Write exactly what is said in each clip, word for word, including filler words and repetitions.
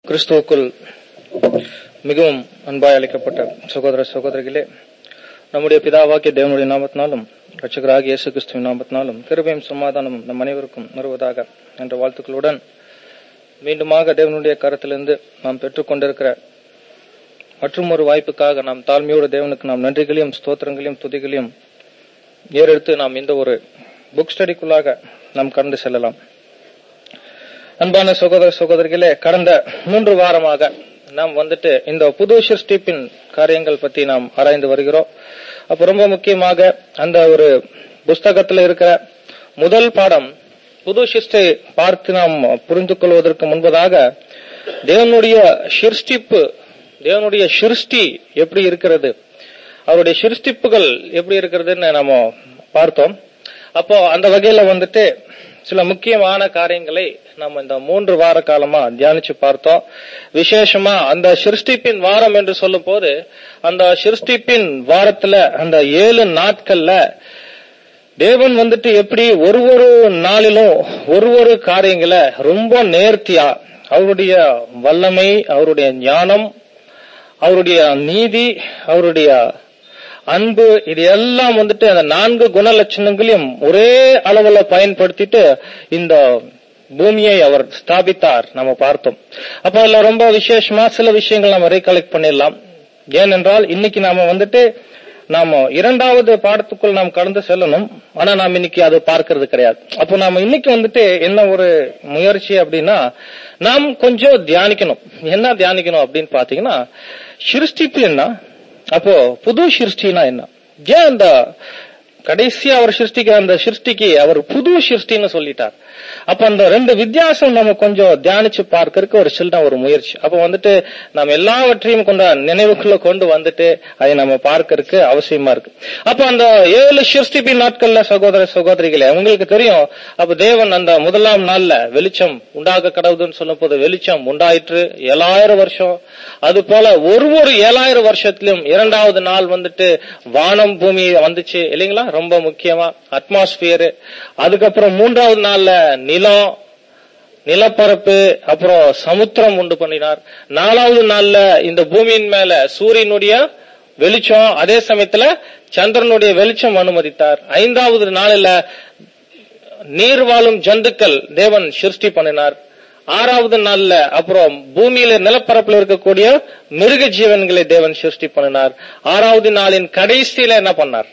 கிறிஸ்துவுக்குள் மிகவும் அன்பாய் அளிக்கப்பட்ட சகோதர சகோதரிகளே, நம்முடைய பிதாவாகிய தேவனுடைய நாமத்தினாலும் இரட்சகராகிய இயேசு கிறிஸ்துவின் நாமத்தினாலும் கிருபையும் சமாதானமும் நம் அனைவருக்கும் வருவதாக என்ற வாழ்த்துக்களுடன் மீண்டுமாக தேவனுடைய கரத்திலிருந்து நாம் பெற்றுக் கொண்டிருக்கிற மற்றும் ஒரு வாய்ப்புக்காக நாம் தாழ்மையோடு தேவனுக்கு நாம் நன்றிகளையும் ஸ்தோத்திரங்களையும் துதிகளையும் ஏறெடுத்து நாம் இந்த ஒரு புக் ஸ்டடிக்குள்ளாக நாம் கடந்து செல்லலாம். அன்பான சகோதர சகோதரிகளே, கடந்த மூன்று வாரமாக நாம் வந்துட்டு இந்த புது சிருஷ்டிப்பின் காரியங்கள் பத்தி நாம் ஆராய்ந்து வருகிறோம். அப்ப ரொம்ப முக்கியமாக அந்த ஒரு புஸ்தகத்துல இருக்கிற முதல் பாடம் புது சிருஷ்டி பார்த்து நாம் புரிந்து கொள்வதற்கு முன்பதாக தேவனுடைய சிருஷ்டிப்பு, தேவனுடைய சிருஷ்டி எப்படி இருக்கிறது, அவருடைய சிருஷ்டிப்புகள் எப்படி இருக்கிறதுன்னு நாம பார்த்தோம். அப்போ அந்த வகையில வந்துட்டு சில முக்கியமான காரியங்களை நம்ம இந்த மூன்று வார காலமா தியானிச்சு பார்த்தோம். விசேஷமா அந்த சிருஷ்டிப்பின் வாரம் என்று சொல்லும் போது அந்த சிருஷ்டிப்பின் வாரத்துல அந்த ஏழு நாட்கள்ல தேவன் வந்துட்டு எப்படி ஒரு ஒரு நாளிலும் ஒரு ஒரு காரியங்களை ரொம்ப நேர்த்தியா அவருடைய வல்லமை, அவருடைய ஞானம், அவருடைய நீதி, அவருடைய அன்பு, இது எல்லாம் வந்துட்டு அந்த நான்கு குண லட்சணங்களையும் ஒரே அளவுல பயன்படுத்திட்டு இந்த பூமியை அவர் ஸ்தாபித்தார் நம்ம பார்த்தோம். அப்ப அதுல ரொம்ப விசேஷமா சில விஷயங்கள் நம்ம ரீகலெக்ட் பண்ணிடலாம். ஏனென்றால் இன்னைக்கு நாம வந்துட்டு நாம இரண்டாவது பாடத்துக்குள் நாம் கடந்து செல்லணும். ஆனா நாம் இன்னைக்கு அது பார்க்கறது கிடையாது. அப்போ நாம இன்னைக்கு வந்துட்டு என்ன ஒரு முயற்சி அப்படின்னா, நாம் கொஞ்சம் தியானிக்கணும். என்ன தியானிக்கணும் அப்படின்னு பாத்தீங்கன்னா, சிருஷ்டிப்பு என்ன, அப்போ புது சிருஷ்டினா என்ன, ஏன் அந்த கடைசியா அவர் சிருஷ்டிக்க அந்த சிருஷ்டிக்கு அவர் புது சிருஷ்டின்னு சொல்லிட்டார். அப்ப அந்த ரெண்டு வித்தியாசம் நம்ம கொஞ்சம் தியானிச்சு பார்க்கறதுக்கு ஒரு சின்ன ஒரு முயற்சி. அப்ப வந்துட்டு நம்ம எல்லாவற்றையும் கொண்ட நினைவுக்குள்ள கொண்டு வந்துட்டு அதை நம்ம பார்க்கறதுக்கு அவசியமா இருக்கு. அப்ப அந்த ஏழு சிருஷ்டிப்பின் நாட்கள்ல சகோதர சகோதரிகளே, உங்களுக்கு தெரியும், அப்ப தேவன் அந்த முதலாம் நாள்ல வெளிச்சம் உண்டாக கடவுதுன்னு சொல்லும் போது வெளிச்சம் உண்டாயிற்று. ஏழாயிரம் வருஷம் அது போல ஒரு ஒரு ஏழாயிரம் வருஷத்திலும் இரண்டாவது நாள் வந்துட்டு வானம் பூமி வந்துச்சு இல்லைங்களா, ரொம்ப முக்கியமா அட்மாஸ்பியர். அதுக்கப்புறம் மூன்றாவது நாள்ல நிலம், நிலப்பரப்பு, அப்புறம் சமுத்திரம் உண்டு பண்ணினார். நாலாவது நாள்ல இந்த பூமியின் மேல சூரியனுடைய வெளிச்சம், அதே சமயத்துல சந்திரனுடைய வெளிச்சம் அனுமதித்தார். ஐந்தாவது நாளில நீர் வாழும் ஜந்துக்கள் தேவன் சிருஷ்டி பண்ணினார். ஆறாவது நாள்ல அப்புறம் பூமியில நிலப்பரப்புல இருக்கக்கூடிய மிருக ஜீவன்களை தேவன் சிருஷ்டி பண்ணினார். ஆறாவது நாளின் கடைசியில என்ன பண்ணார்,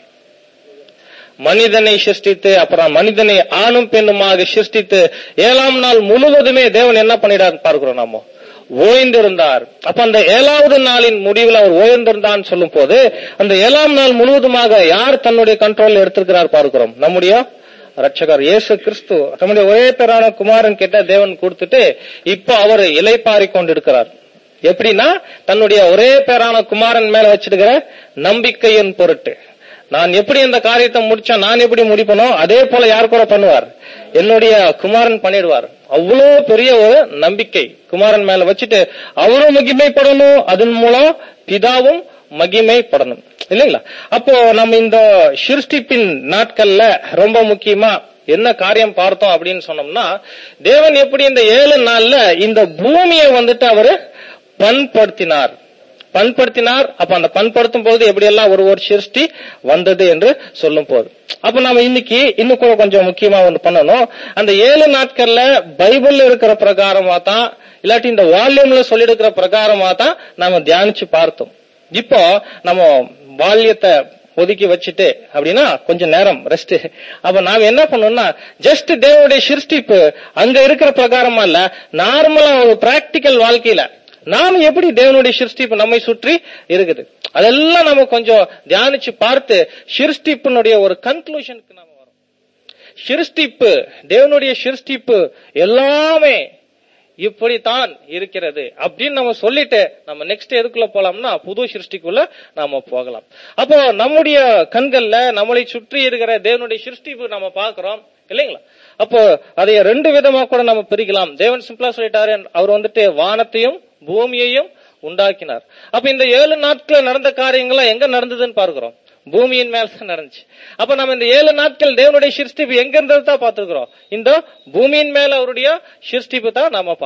மனிதனை சிருஷ்டித்து அப்புறம் மனிதனை ஆணும் பெண்ணுமாக சிருஷ்டித்து ஏழாம் நாள் முழுவதுமே தேவன் என்ன பண்ணிடார் பார்க்கிறோம், நாம ஓய்ந்திருந்தார். அப்ப அந்த ஏழாவது நாளின் முடிவில் அவர் ஓய்ந்திருந்தான்னு சொல்லும் போது அந்த ஏழாம் நாள் முழுவதுமாக யார் தன்னுடைய கண்ட்ரோல் எடுத்திருக்கிறார் பார்க்கிறோம், நம்முடைய ரட்சகர் இயேசு கிறிஸ்து நம்முடைய ஒரே பேரான குமாரன் கிட்ட தேவன் கொடுத்துட்டு இப்ப அவர் இலைப்பாரி கொண்டிருக்கிறார். எப்படின்னா தன்னுடைய ஒரே பேரான குமாரன் மேல வச்சிருக்கிற நம்பிக்கையின் பொருட்டு, நான் எப்படி இந்த காரியத்தை முடிச்சா நான் எப்படி முடிப்பனோ அதே போல யார் கூட பண்ணுவார், என்னுடைய குமாரன் பண்ணிடுவார். அவ்வளவு பெரிய ஒரு நம்பிக்கை குமாரன் மேல வச்சுட்டு அவரும் மகிமைப்படணும், அதன் மூலம் பிதாவும் மகிமைப்படணும் இல்லைங்களா. அப்போ நம்ம இந்த சிருஷ்டிப்பின் நாட்கள்ல ரொம்ப முக்கியமா என்ன காரியம் பார்த்தோம் அப்படின்னு சொன்னோம்னா, தேவன் எப்படி இந்த ஏழு நாள்ல இந்த பூமியை வந்துட்டு அவரு பண்படுத்தினார் பண்படுத்தினார் அப்ப அந்த பண்படுத்தும் போது எப்படி எல்லாம் ஒரு ஒரு சிருஷ்டி வந்தது என்று சொல்லும் போது, அப்ப நாம இன்னைக்கு இன்னும் கூட கொஞ்சம் முக்கியமா ஒண்ணு பண்ணணும். அந்த ஏழு நாட்கள்ல பைபிள்ல இருக்கிற பிரகாரமா தான், இல்லாட்டி இந்த வால்யூம்ல சொல்லி இருக்கிற பிரகாரமா தான் நாம தியானிச்சு பார்த்தோம். இப்போ நம்ம வால்யத்தை ஒதுக்கி வச்சுட்டு அப்படின்னா கொஞ்சம் நேரம் ரெஸ்ட். அப்ப நாம என்ன பண்ணோம்னா, ஜஸ்ட் தேவனுடைய சிருஷ்டிப்பு அங்க இருக்கிற பிரகாரமா இல்ல, நார்மலா ஒரு பிராக்டிக்கல் வாழ்க்கையில நாம எப்படி தேவனுடைய சிருஷ்டிப்பு நம்மை சுற்றி இருக்குது அதெல்லாம் நம்ம கொஞ்சம் தியானிச்சு பார்த்து சிருஷ்டிப்பினுடைய ஒரு கன்க்ளூஷனுக்கு நாம வரோம். சிருஷ்டிப்பு, தேவனுடைய சிருஷ்டிப்பு எல்லாமே இப்படித்தான் இருக்கிறது அப்படின்னு நம்ம சொல்லிட்டு நம்ம நெக்ஸ்ட் எதுக்குள்ள போலாம்னா புது சிருஷ்டிக்குள்ள நாம போகலாம். அப்போ நம்முடைய கண்கள்ல நம்மளை சுற்றி இருக்கிற தேவனுடைய சிருஷ்டிப்பு நம்ம பாக்குறோம் இல்லைங்களா. அப்போ அதை ரெண்டு விதமா கூட நம்ம பிரிக்கலாம். தேவன் சிம்பிளா சொல்லிட்டாரு, அவர் வந்துட்டு வானத்தையும் பூமியையும் உண்டாக்கினார். அப்ப இந்த ஏழு நாட்கள் நடந்த காரியங்கள்லாம் எங்க நடந்ததுன்னு பார்க்கிறோம், பூமியின் மேல நடந்துச்சு. அப்ப நம்ம இந்த ஏழு நாட்கள் தேவனுடைய சிருஷ்டிப்பு எங்க இருந்தது தான் பார்த்திருக்கிறோம், இந்த பூமியின் மேல அவருடைய சிருஷ்டிப்பு தான் நாம பார்த்தோம்.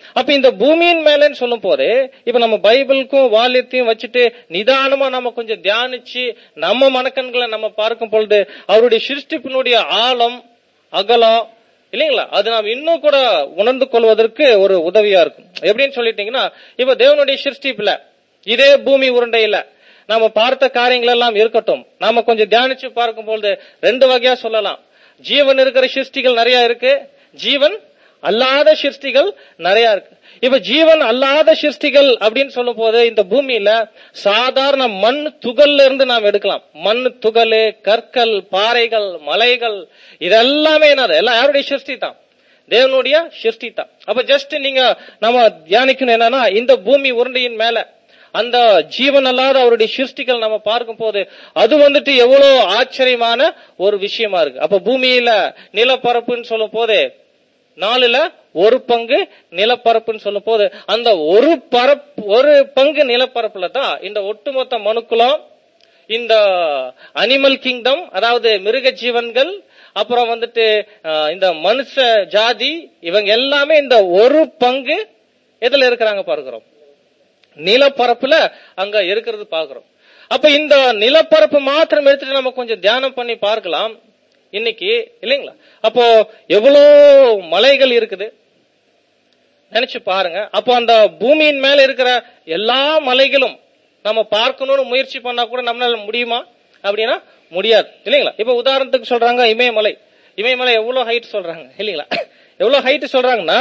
அப்ப இந்த பூமியின் மேலன்னு சொல்லும் போது இப்ப நம்ம பைபிளுக்கும் வால்யத்தையும் வச்சுட்டு நிதானமா நம்ம கொஞ்சம் தியானிச்சு நம்ம மனக்கண்களை நம்ம பார்க்கும் பொழுது அவருடைய சிருஷ்டிப்பினுடைய ஆழம் அகலம் இல்லைங்களா, அது நாம் இன்னும் கூட உணர்ந்து கொள்வதற்கு ஒரு உதவியா இருக்கும். எப்படின்னு சொல்லிட்டீங்கன்னா, இப்ப தேவனுடைய சிருஷ்டிப்புல இதே பூமி உருண்டையில நாம பார்த்த காரியங்கள் எல்லாம் இருக்கட்டும், நாம கொஞ்சம் தியானிச்சு பார்க்கும் பொழுது ரெண்டு வகையா சொல்லலாம். ஜீவன் இருக்கிற சிருஷ்டிகள் நிறைய இருக்கு, ஜீவன் அல்லாத சிருஷ்டிகள் நிறைய இருக்கு. இப்ப ஜீவன் அல்லாத சிருஷ்டிகள் அப்படின்னு சொல்லும் போது இந்த பூமியில சாதாரண மண் துகள்ல இருந்து நாம் எடுக்கலாம். மண் துகள், கற்கள், பாறைகள், மலைகள், இதெல்லாமே என்னது, எல்லாம் யாருடைய சிருஷ்டி தான், தேவனுடைய சிருஷ்டி தான். அப்ப ஜஸ்ட் நீங்க நம்ம தியானிக்கணும் என்னன்னா, இந்த பூமி உருண்டையின் மேல அந்த ஜீவன் அல்லாத அவருடைய சிருஷ்டிகள் நம்ம பார்க்கும் போது அது வந்துட்டு எவ்வளவு ஆச்சரியமான ஒரு விஷயமா இருக்கு. அப்ப பூமியில நிலப்பரப்புன்னு சொல்லும் போது நாலுல ஒரு பங்கு நிலப்பரப்புன்னு சொல்லும் போது அந்த ஒரு பரப்பு ஒரு பங்கு நிலப்பரப்புல தான் இந்த ஒட்டுமொத்த மனுக்குலம், இந்த அனிமல் கிங்டம், அதாவது மிருக ஜீவன்கள், அப்புறம் வந்துட்டு இந்த மனுஷ ஜாதி, இவங்க எல்லாமே இந்த ஒரு பங்கு எதுல இருக்கிறாங்க பார்க்கிறோம், நிலப்பரப்புல அங்க இருக்கிறது பாக்குறோம். அப்ப இந்த நிலப்பரப்பு மாத்திரம் எடுத்துட்டு நம்ம கொஞ்சம் தியானம் பண்ணி பார்க்கலாம் இன்னைக்கு இல்லைங்களா. அப்போ எவ்வளவு மலைகள் இருக்குது நினைச்சு பாருங்க. அப்போ அந்த பூமியின் மேல இருக்கிற எல்லா மலைகளும் நம்ம பார்க்கணும்னு முயற்சி பண்ணா கூட நம்மளால முடியுமா அப்படின்னா முடியாது இல்லைங்களா. இப்ப உதாரணத்துக்கு சொல்றாங்க இமயமலை. இமயமலை எவ்வளவு ஹைட் சொல்றாங்க இல்லைங்களா, எவ்வளவு ஹைட் சொல்றாங்கன்னா,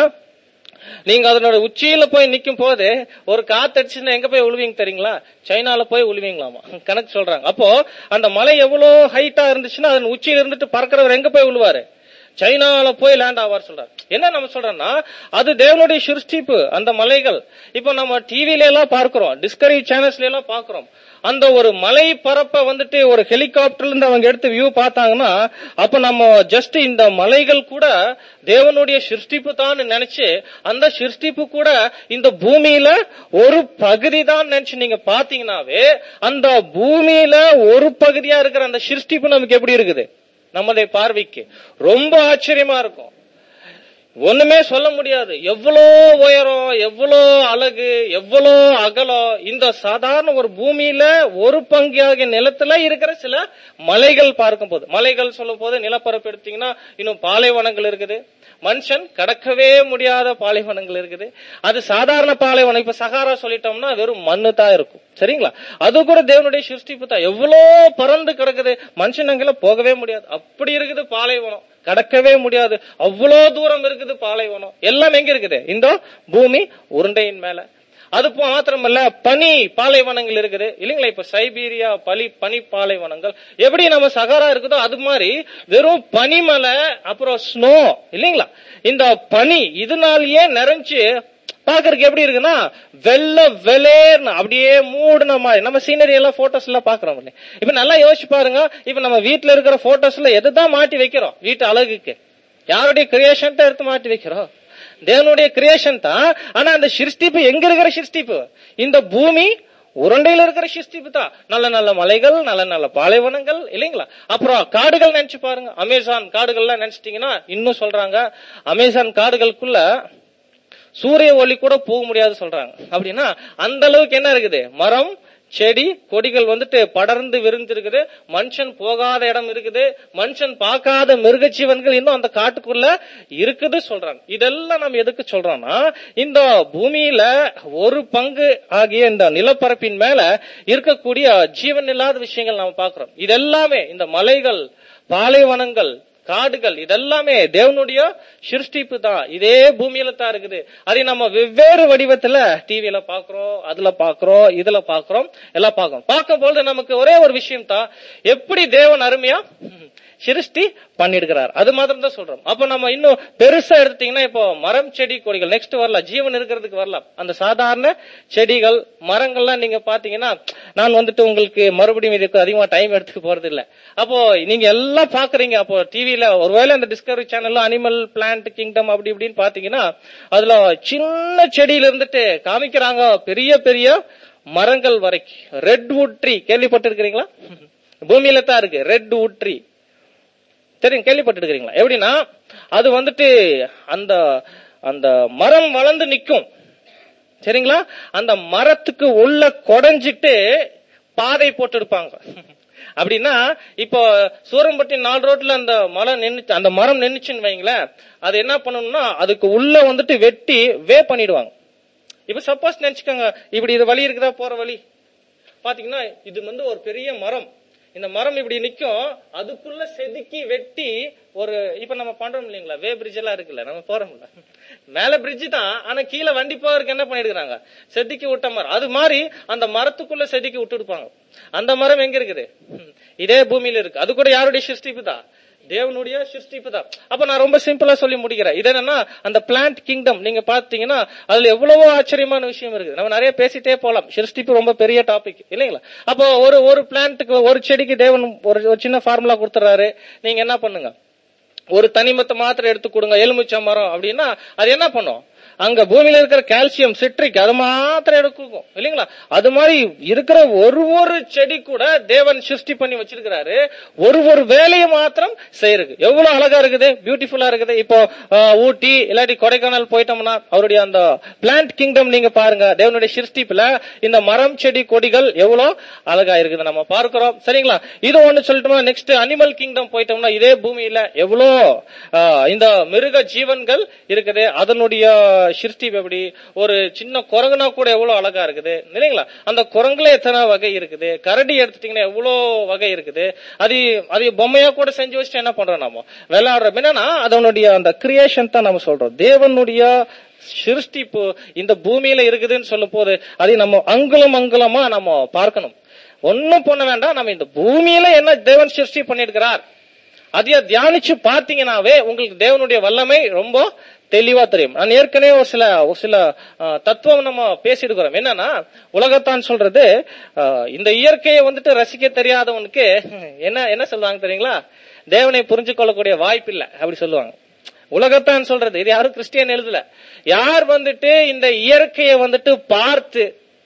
நீங்க அதனோட உச்சியில போய் நிக்கும் போது ஒரு காத்தடிச்சுன்னா எங்க போய் விழுவீங்க தெரியுங்களா, சைனால போய் விழுவீங்களாமா கணக்கு சொல்றாங்க. அப்போ அந்த மலை எவ்வளவு ஹைட்டா இருந்துச்சுன்னா அதன் உச்சியில இருந்துட்டு பறக்கிறவர் எங்க போய் விழுவாரு, சைனால போய் லேண்ட் ஆவார் சொல்றாரு. என்ன நம்ம சொல்றோம்னா, அது தேவனுடைய சிருஷ்டிப்பு அந்த மலைகள். இப்ப நம்ம டிவில எல்லாம் பார்க்கிறோம், டிஸ்கவரி சேனல்ஸ்ல எல்லாம் பார்க்கிறோம். அந்த ஒரு மலை பரப்ப வந்துட்டு ஒரு ஹெலிகாப்டர்ல இருந்து அவங்க எடுத்து வியூ பார்த்தாங்கன்னா, அப்ப நம்ம ஜஸ்ட் இந்த மலைகள் கூட தேவனுடைய சிருஷ்டிப்பு தான் நினைச்சு, அந்த சிருஷ்டிப்பு கூட இந்த பூமியில ஒரு பகுதி தான் நினைச்சு நீங்க பாத்தீங்கன்னாவே அந்த பூமியில ஒரு பகுதியா இருக்கிற அந்த சிருஷ்டிப்பு நமக்கு எப்படி இருக்குது, நம்முடைய பார்வைக்கு ரொம்ப ஆச்சரியமா இருக்கும். ஒண்ணுமே சொல்ல முடியாது. எவ்வளோ உயரம், எவ்வளோ அழகு, எவ்வளோ அகலம். இந்த சாதாரண ஒரு பூமியில ஒரு பங்காகிய நிலத்துல இருக்கிற சில மலைகள் பார்க்கும் போது, மலைகள் சொல்லும் போது நிலப்பரப்பு எடுத்தீங்கன்னா இன்னும் பாலைவனங்கள் இருக்குது, மனுஷன் கடக்கவே முடியாத பாலைவனங்கள் இருக்குது. அது சாதாரண பாலைவனம். இப்ப சகாரா சொல்லிட்டோம்னா வெறும் மண்ணு தான் இருக்கும் சரிங்களா. அது கூட தேவனுடைய சிருஷ்டிப்பு தான். எவ்வளோ பறந்து கிடக்குது, மனுஷன் அங்கெல்ல போகவே முடியாது, அப்படி இருக்குது பாலைவனம், கடக்கவே முடியாது, அவ்வளோ தூரம் இருக்குது பாலைவனம். எல்லாம் எங்க இருக்குது, இந்த பூமி உருண்டையின் மேல. அது மாத்திரமல்ல, பனி பாலைவனங்கள் இருக்குது இல்லைங்களா. இப்ப சைபீரியா பனி பனி பாலைவனங்கள் எப்படி நம்ம சகாரா இருக்குதோ அது மாதிரி வெறும் பனிமலை, அப்புறம் ஸ்னோ இல்லைங்களா. இந்த பனி இதனாலேயே நிறைஞ்சு பாக்குறதுக்கு எப்படி இருக்குன்னா வெள்ள வெளேர்னு அப்படியே மூடுன மாதிரி. நம்ம சீனரி எல்லாம் போட்டோஸ் எல்லாம் பாக்குறோம். இப்ப நல்லா யோசிச்சு பாருங்க, இப்ப நம்ம வீட்டுல இருக்கிற போட்டோஸ்ல எதுதான் மாட்டி வைக்கிறோம், வீட்டு அழகுக்கு யாருடைய கிரியேஷன் தான் எடுத்து மாட்டி வைக்கிறோம், தேவனுடைய கிரியேஷன் தான். ஆனா அந்த சிருஷ்டிப்பு எங்க இருக்கிற சிருஷ்டிப்பு, இந்த பூமி உருண்டையில இருக்கிற சிருஷ்டிப்பு தான். நல்ல நல்ல மலைகள், நல்ல நல்ல பாலைவனங்கள் இல்லைங்களா. அப்புறம் காடுகள் நினைச்சு பாருங்க, அமேசான் காடுகள்லாம் நினைச்சிட்டீங்கன்னா இன்னும் சொல்றாங்க, அமேசான் காடுகளுக்குள்ள சூரிய ஒளி கூட போக முடியாது சொல்றாங்க. அப்படின்னா அந்த அளவுக்கு என்ன இருக்குது, மரம் செடி கொடிகள் வந்துட்டு படர்ந்து விரிந்து இருக்குது, மனுஷன் போகாத இடம் இருக்குது, மனுஷன் பார்க்காத மிருக ஜீவன்கள் இன்னும் அந்த காட்டுக்குள்ள இருக்குது சொல்றாங்க. இதெல்லாம் நம்ம எதுக்கு சொல்றோம்னா, இந்த பூமியில ஒரு பங்கு ஆகிய இந்த நிலப்பரப்பின் மேல இருக்கக்கூடிய ஜீவன் இல்லாத விஷயங்கள் நாம பாக்குறோம். இதெல்லாமே இந்த மலைகள், பாலைவனங்கள், காடுகள், இதெல்லாமே தேவனுடைய சிருஷ்டிப்பு தான். இதே பூமியில தான் இருக்குது. அதை நம்ம வெவ்வேறு வடிவத்துல டிவியில பாக்குறோம், அதுல பாக்குறோம், இதுல பாக்குறோம், எல்லாம் பாக்குறோம். பார்க்கும்போது நமக்கு ஒரே ஒரு விஷயம் தான், எப்படி தேவன் அருமையா சிருஷ்டி பண்ணிடுகிறார், அது மாத்திரம் தான் சொல்றோம். அப்ப நம்ம இன்னும் பெருசா எடுத்தீங்கன்னா, இப்போ மரம் செடி கொடிகள் நெக்ஸ்ட் வரலாம், ஜீவன் இருக்கிறதுக்கு வரலாம். அந்த சாதாரண செடிகள் மரங்கள்லாம் நீங்க பாத்தீங்கன்னா, நான் வந்துட்டு உங்களுக்கு மறுபடியும் இதுக்கு அதிகமா டைம் எடுத்துக்க போறது இல்ல. அப்போ நீங்க எல்லாம் பாக்குறீங்க, அப்போ டிவில ஒருவேளை அந்த டிஸ்கவரி சேனல்ல அனிமல் பிளான்ட் கிங்டம் அப்படி இப்படின்னு பாத்தீங்கன்னா, அதுல சின்ன செடியில இருந்துட்டு காமிக்கிறாங்க பெரிய பெரிய மரங்கள் வரைக்கும். ரெட் வுட் ட்ரீ கேள்விப்பட்டு இருக்கிறீங்களா? பூமியில தான் இருக்கு ரெட் வுட் ட்ரீ, தெரியும், கேள்விப்பட்டு இருக்கிறீங்களா? எப்படின்னா அது வந்துட்டு அந்த அந்த மரம் வளர்ந்து நிக்கும் சரிங்களா. அந்த மரத்துக்கு உள்ள கொடைஞ்சிட்டு பாதை போட்டு இருப்பாங்க. அப்படின்னா இப்போ சூரம்பட்டி நாலு ரோட்ல அந்த மரம் நின்று அந்த மரம் நின்னுச்சுன்னு வைங்களேன், அது என்ன பண்ணணும்னா அதுக்கு உள்ள வந்துட்டு வெட்டி வே பண்ணிடுவாங்க. இப்ப சப்போஸ் நினைச்சுக்கோங்க, இப்படி இது வழி இருக்குதா போற வழி பாத்தீங்கன்னா, இது வந்து ஒரு பெரிய மரம். இந்த மரம் இப்படி நிக்கும், அதுக்குள்ள செதுக்கி வெட்டி ஒரு இப்ப நம்ம பண்றோம் இல்லைங்களா, வே பிரிட்ஜ் எல்லாம் இருக்குல்ல, நம்ம போறோம்ல, மேல பிரிட்ஜ் தான், ஆனா கீழே வண்டி போறதுக்கு என்ன பண்ணிருக்காங்க, செதுக்கி விட்ட மரம். அது மாதிரி அந்த மரத்துக்குள்ள செதுக்கி விட்டு இருப்பாங்க. அந்த மரம் எங்க இருக்குது, இதே பூமியில இருக்கு. அது கூட யாருடைய சிருஷ்டிப்பு தான், தேவனுடைய சிருஷ்டிப்பு தான். அப்ப நான் ரொம்ப சிம்பிளா சொல்லி முடிக்கிறேன். இது என்னன்னா அந்த பிளான்ட் கிங்டம் நீங்க பாத்தீங்கன்னா அதுல எவ்வளவோ ஆச்சரியமான விஷயம் இருக்கு. நம்ம நிறைய பேசிட்டே போலாம். சிருஷ்டிப்பு ரொம்ப பெரிய டாபிக் இல்லைங்களா. அப்போ ஒரு ஒரு பிளான்ட்டுக்கு ஒரு செடிக்கு தேவன் ஒரு சின்ன ஃபார்முலா கொடுத்துறாரு. நீங்க என்ன பண்ணுங்க, ஒரு தனிமத்தை மாத்திரம் எடுத்து கொடுங்க, எலுமிச்சை மரம் அப்படின்னா அது என்ன பண்ணும், அங்க பூமியில இருக்கிற கால்சியம் சிட்ரிக் அது மாத்திரம் எடுக்கும் இல்லைங்களா. அது மாதிரி இருக்கிற ஒரு ஒரு செடி கூட தேவன் சிருஷ்டி பண்ணி வச்சிருக்கிறாரு, ஒரு ஒரு வேலையை மாத்திரம் செய்யறது. எவ்வளவு அழகா இருக்குது, பியூட்டிஃபுல்லா இருக்குது. இப்போ ஊட்டி இல்லாட்டி கொடைக்கானல் போயிட்டோம்னா அவருடைய அந்த பிளான்ட் கிங்டம் நீங்க பாருங்க, தேவனுடைய சிருஷ்டிப்புல இந்த மரம் செடி கொடிகள் எவ்வளவு அழகா இருக்குது நம்ம பார்க்கிறோம் சரிங்களா. இது ஒண்ணு சொல்லட்டுமா. நெக்ஸ்ட் அனிமல் கிங்டம் போயிட்டோம்னா இதே பூமியில எவ்வளவு இந்த மிருக ஜீவன்கள் இருக்குது, அதனுடைய சிருஷ்டிப்பு எப்படி, ஒரு சின்ன குரங்குனா கூட எவ்வளவு அழகா இருக்குது இல்லைங்களா. அந்த குரங்குல எத்தனை வகை இருக்குது, கரடி எடுத்துட்டீங்கன்னா எவ்வளவு வகை இருக்குது. அது அது பொம்மையா கூட செஞ்சு வச்சுட்டு என்ன பண்றோம் நாம விளையாடுறோம். என்னன்னா அதனுடைய அந்த கிரியேஷன் தான் நம்ம சொல்றோம். தேவனுடைய சிருஷ்டிப்பு இந்த பூமியில இருக்குதுன்னு சொல்லும் போது அதை நம்ம அங்குலம் அங்குலமா நம்ம பார்க்கணும். ஒன்னும் பண்ண வேண்டாம், நம்ம இந்த பூமியில என்ன தேவன் சிருஷ்டி பண்ணிருக்கிறார் அதைய தியானிச்சு பாத்தீங்கன்னாவே உங்களுக்கு தேவனுடைய வல்லமை ரொம்ப தெளிவா தெரியும். நான் ஏற்கனவே ஒரு சில ஒரு சில தத்துவம் நம்ம பேசிருக்கிறோம். என்னன்னா உலகத்தான் சொல்றது, இந்த இயற்கையை வந்துட்டு ரசிக்க தெரியாதவனுக்கு என்ன என்ன சொல்லுவாங்க தெரியுங்களா, தேவனை புரிஞ்சு கொள்ளக்கூடிய வாய்ப்பு இல்ல அப்படி சொல்லுவாங்க. உலகத்தான் சொல்றது, இது யாரும் கிறிஸ்டியன் எழுதல. யார் வந்துட்டு இந்த இயற்கையை வந்துட்டு பார்த்து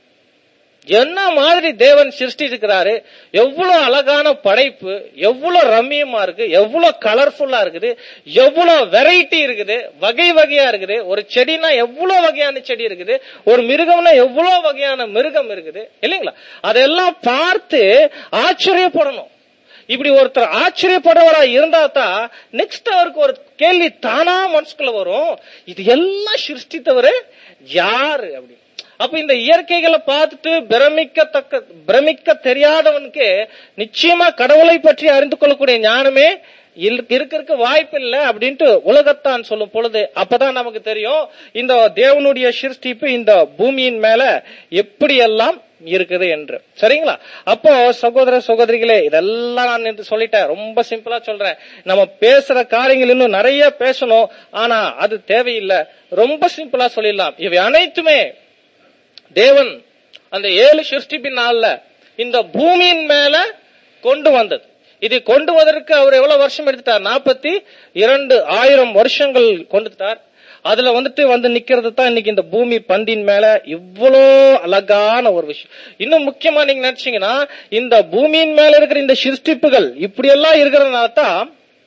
என்ன மாதிரி தேவன் சிருஷ்டிச்சிருக்கிறாரு, எவ்வளவு அழகான படைப்பு, எவ்வளவு ரம்மியமா இருக்கு, எவ்வளவு கலர்ஃபுல்லா இருக்குது, எவ்வளவு வெரைட்டி இருக்குது, வகை வகையா இருக்குது. ஒரு செடினா எவ்வளவு வகையான செடி இருக்குது, ஒரு மிருகம்னா எவ்வளவு வகையான மிருகம் இருக்குது இல்லைங்களா. அதெல்லாம் பார்த்து ஆச்சரியப்படணும். இப்படி ஒருத்தர் ஆச்சரியப்படுறவரா இருந்தா தான் நெக்ஸ்ட் அவருக்கு ஒரு கேள்வி தானா மனசுக்குள்ள வரும், இது எல்லாம் சிருஷ்டித்தவரு யாரு அப்படி. அப்ப இந்த இயற்கைகளை பார்த்துட்டு பிரமிக்கத்தக்க பிரமிக்க தெரியாதவனுக்கு நிச்சயமா கடவுளை பற்றி அறிந்து கொள்ளக்கூடிய ஞானமே இருக்க வாய்ப்பு இல்லை அப்படின்ட்டு உலகத்தான் சொல்லும் பொழுது அப்பதான் நமக்கு தெரியும் இந்த தேவனுடைய சிருஷ்டிப்பு இந்த பூமியின் மேல எப்படி எல்லாம் இருக்குது என்று சரிங்களா. அப்போ சகோதர சகோதரிகளே, இதெல்லாம் நான் சொல்லிட்டேன், ரொம்ப சிம்பிளா சொல்றேன். நம்ம பேசுற காரியங்கள் இன்னும் நிறைய பேசணும், ஆனா அது தேவையில்லை, ரொம்ப சிம்பிளா சொல்லிடலாம். இவை அனைத்துமே தேவன் அந்த ஏழு சிருஷ்டிப்பின் நாள்ல இந்த பூமியின் மேல கொண்டு வந்தது. இது கொண்டு வந்ததற்கு அவர் எவ்வளவு வருஷம் எடுத்துட்டார், நாற்பத்தி இரண்டு ஆயிரம் வருஷங்கள் கொண்டுட்டார். அதுல வந்துட்டு வந்து நிக்கிறது தான் இன்னைக்கு இந்த பூமி பந்தின் மேல இவ்வளோ அழகான ஒரு விஷயம். இன்னும் முக்கியமா நீங்க நினைச்சீங்கன்னா இந்த பூமியின் மேல இருக்கிற இந்த சிருஷ்டிப்புகள் இப்படி எல்லாம் இருக்கிறதுனால தான்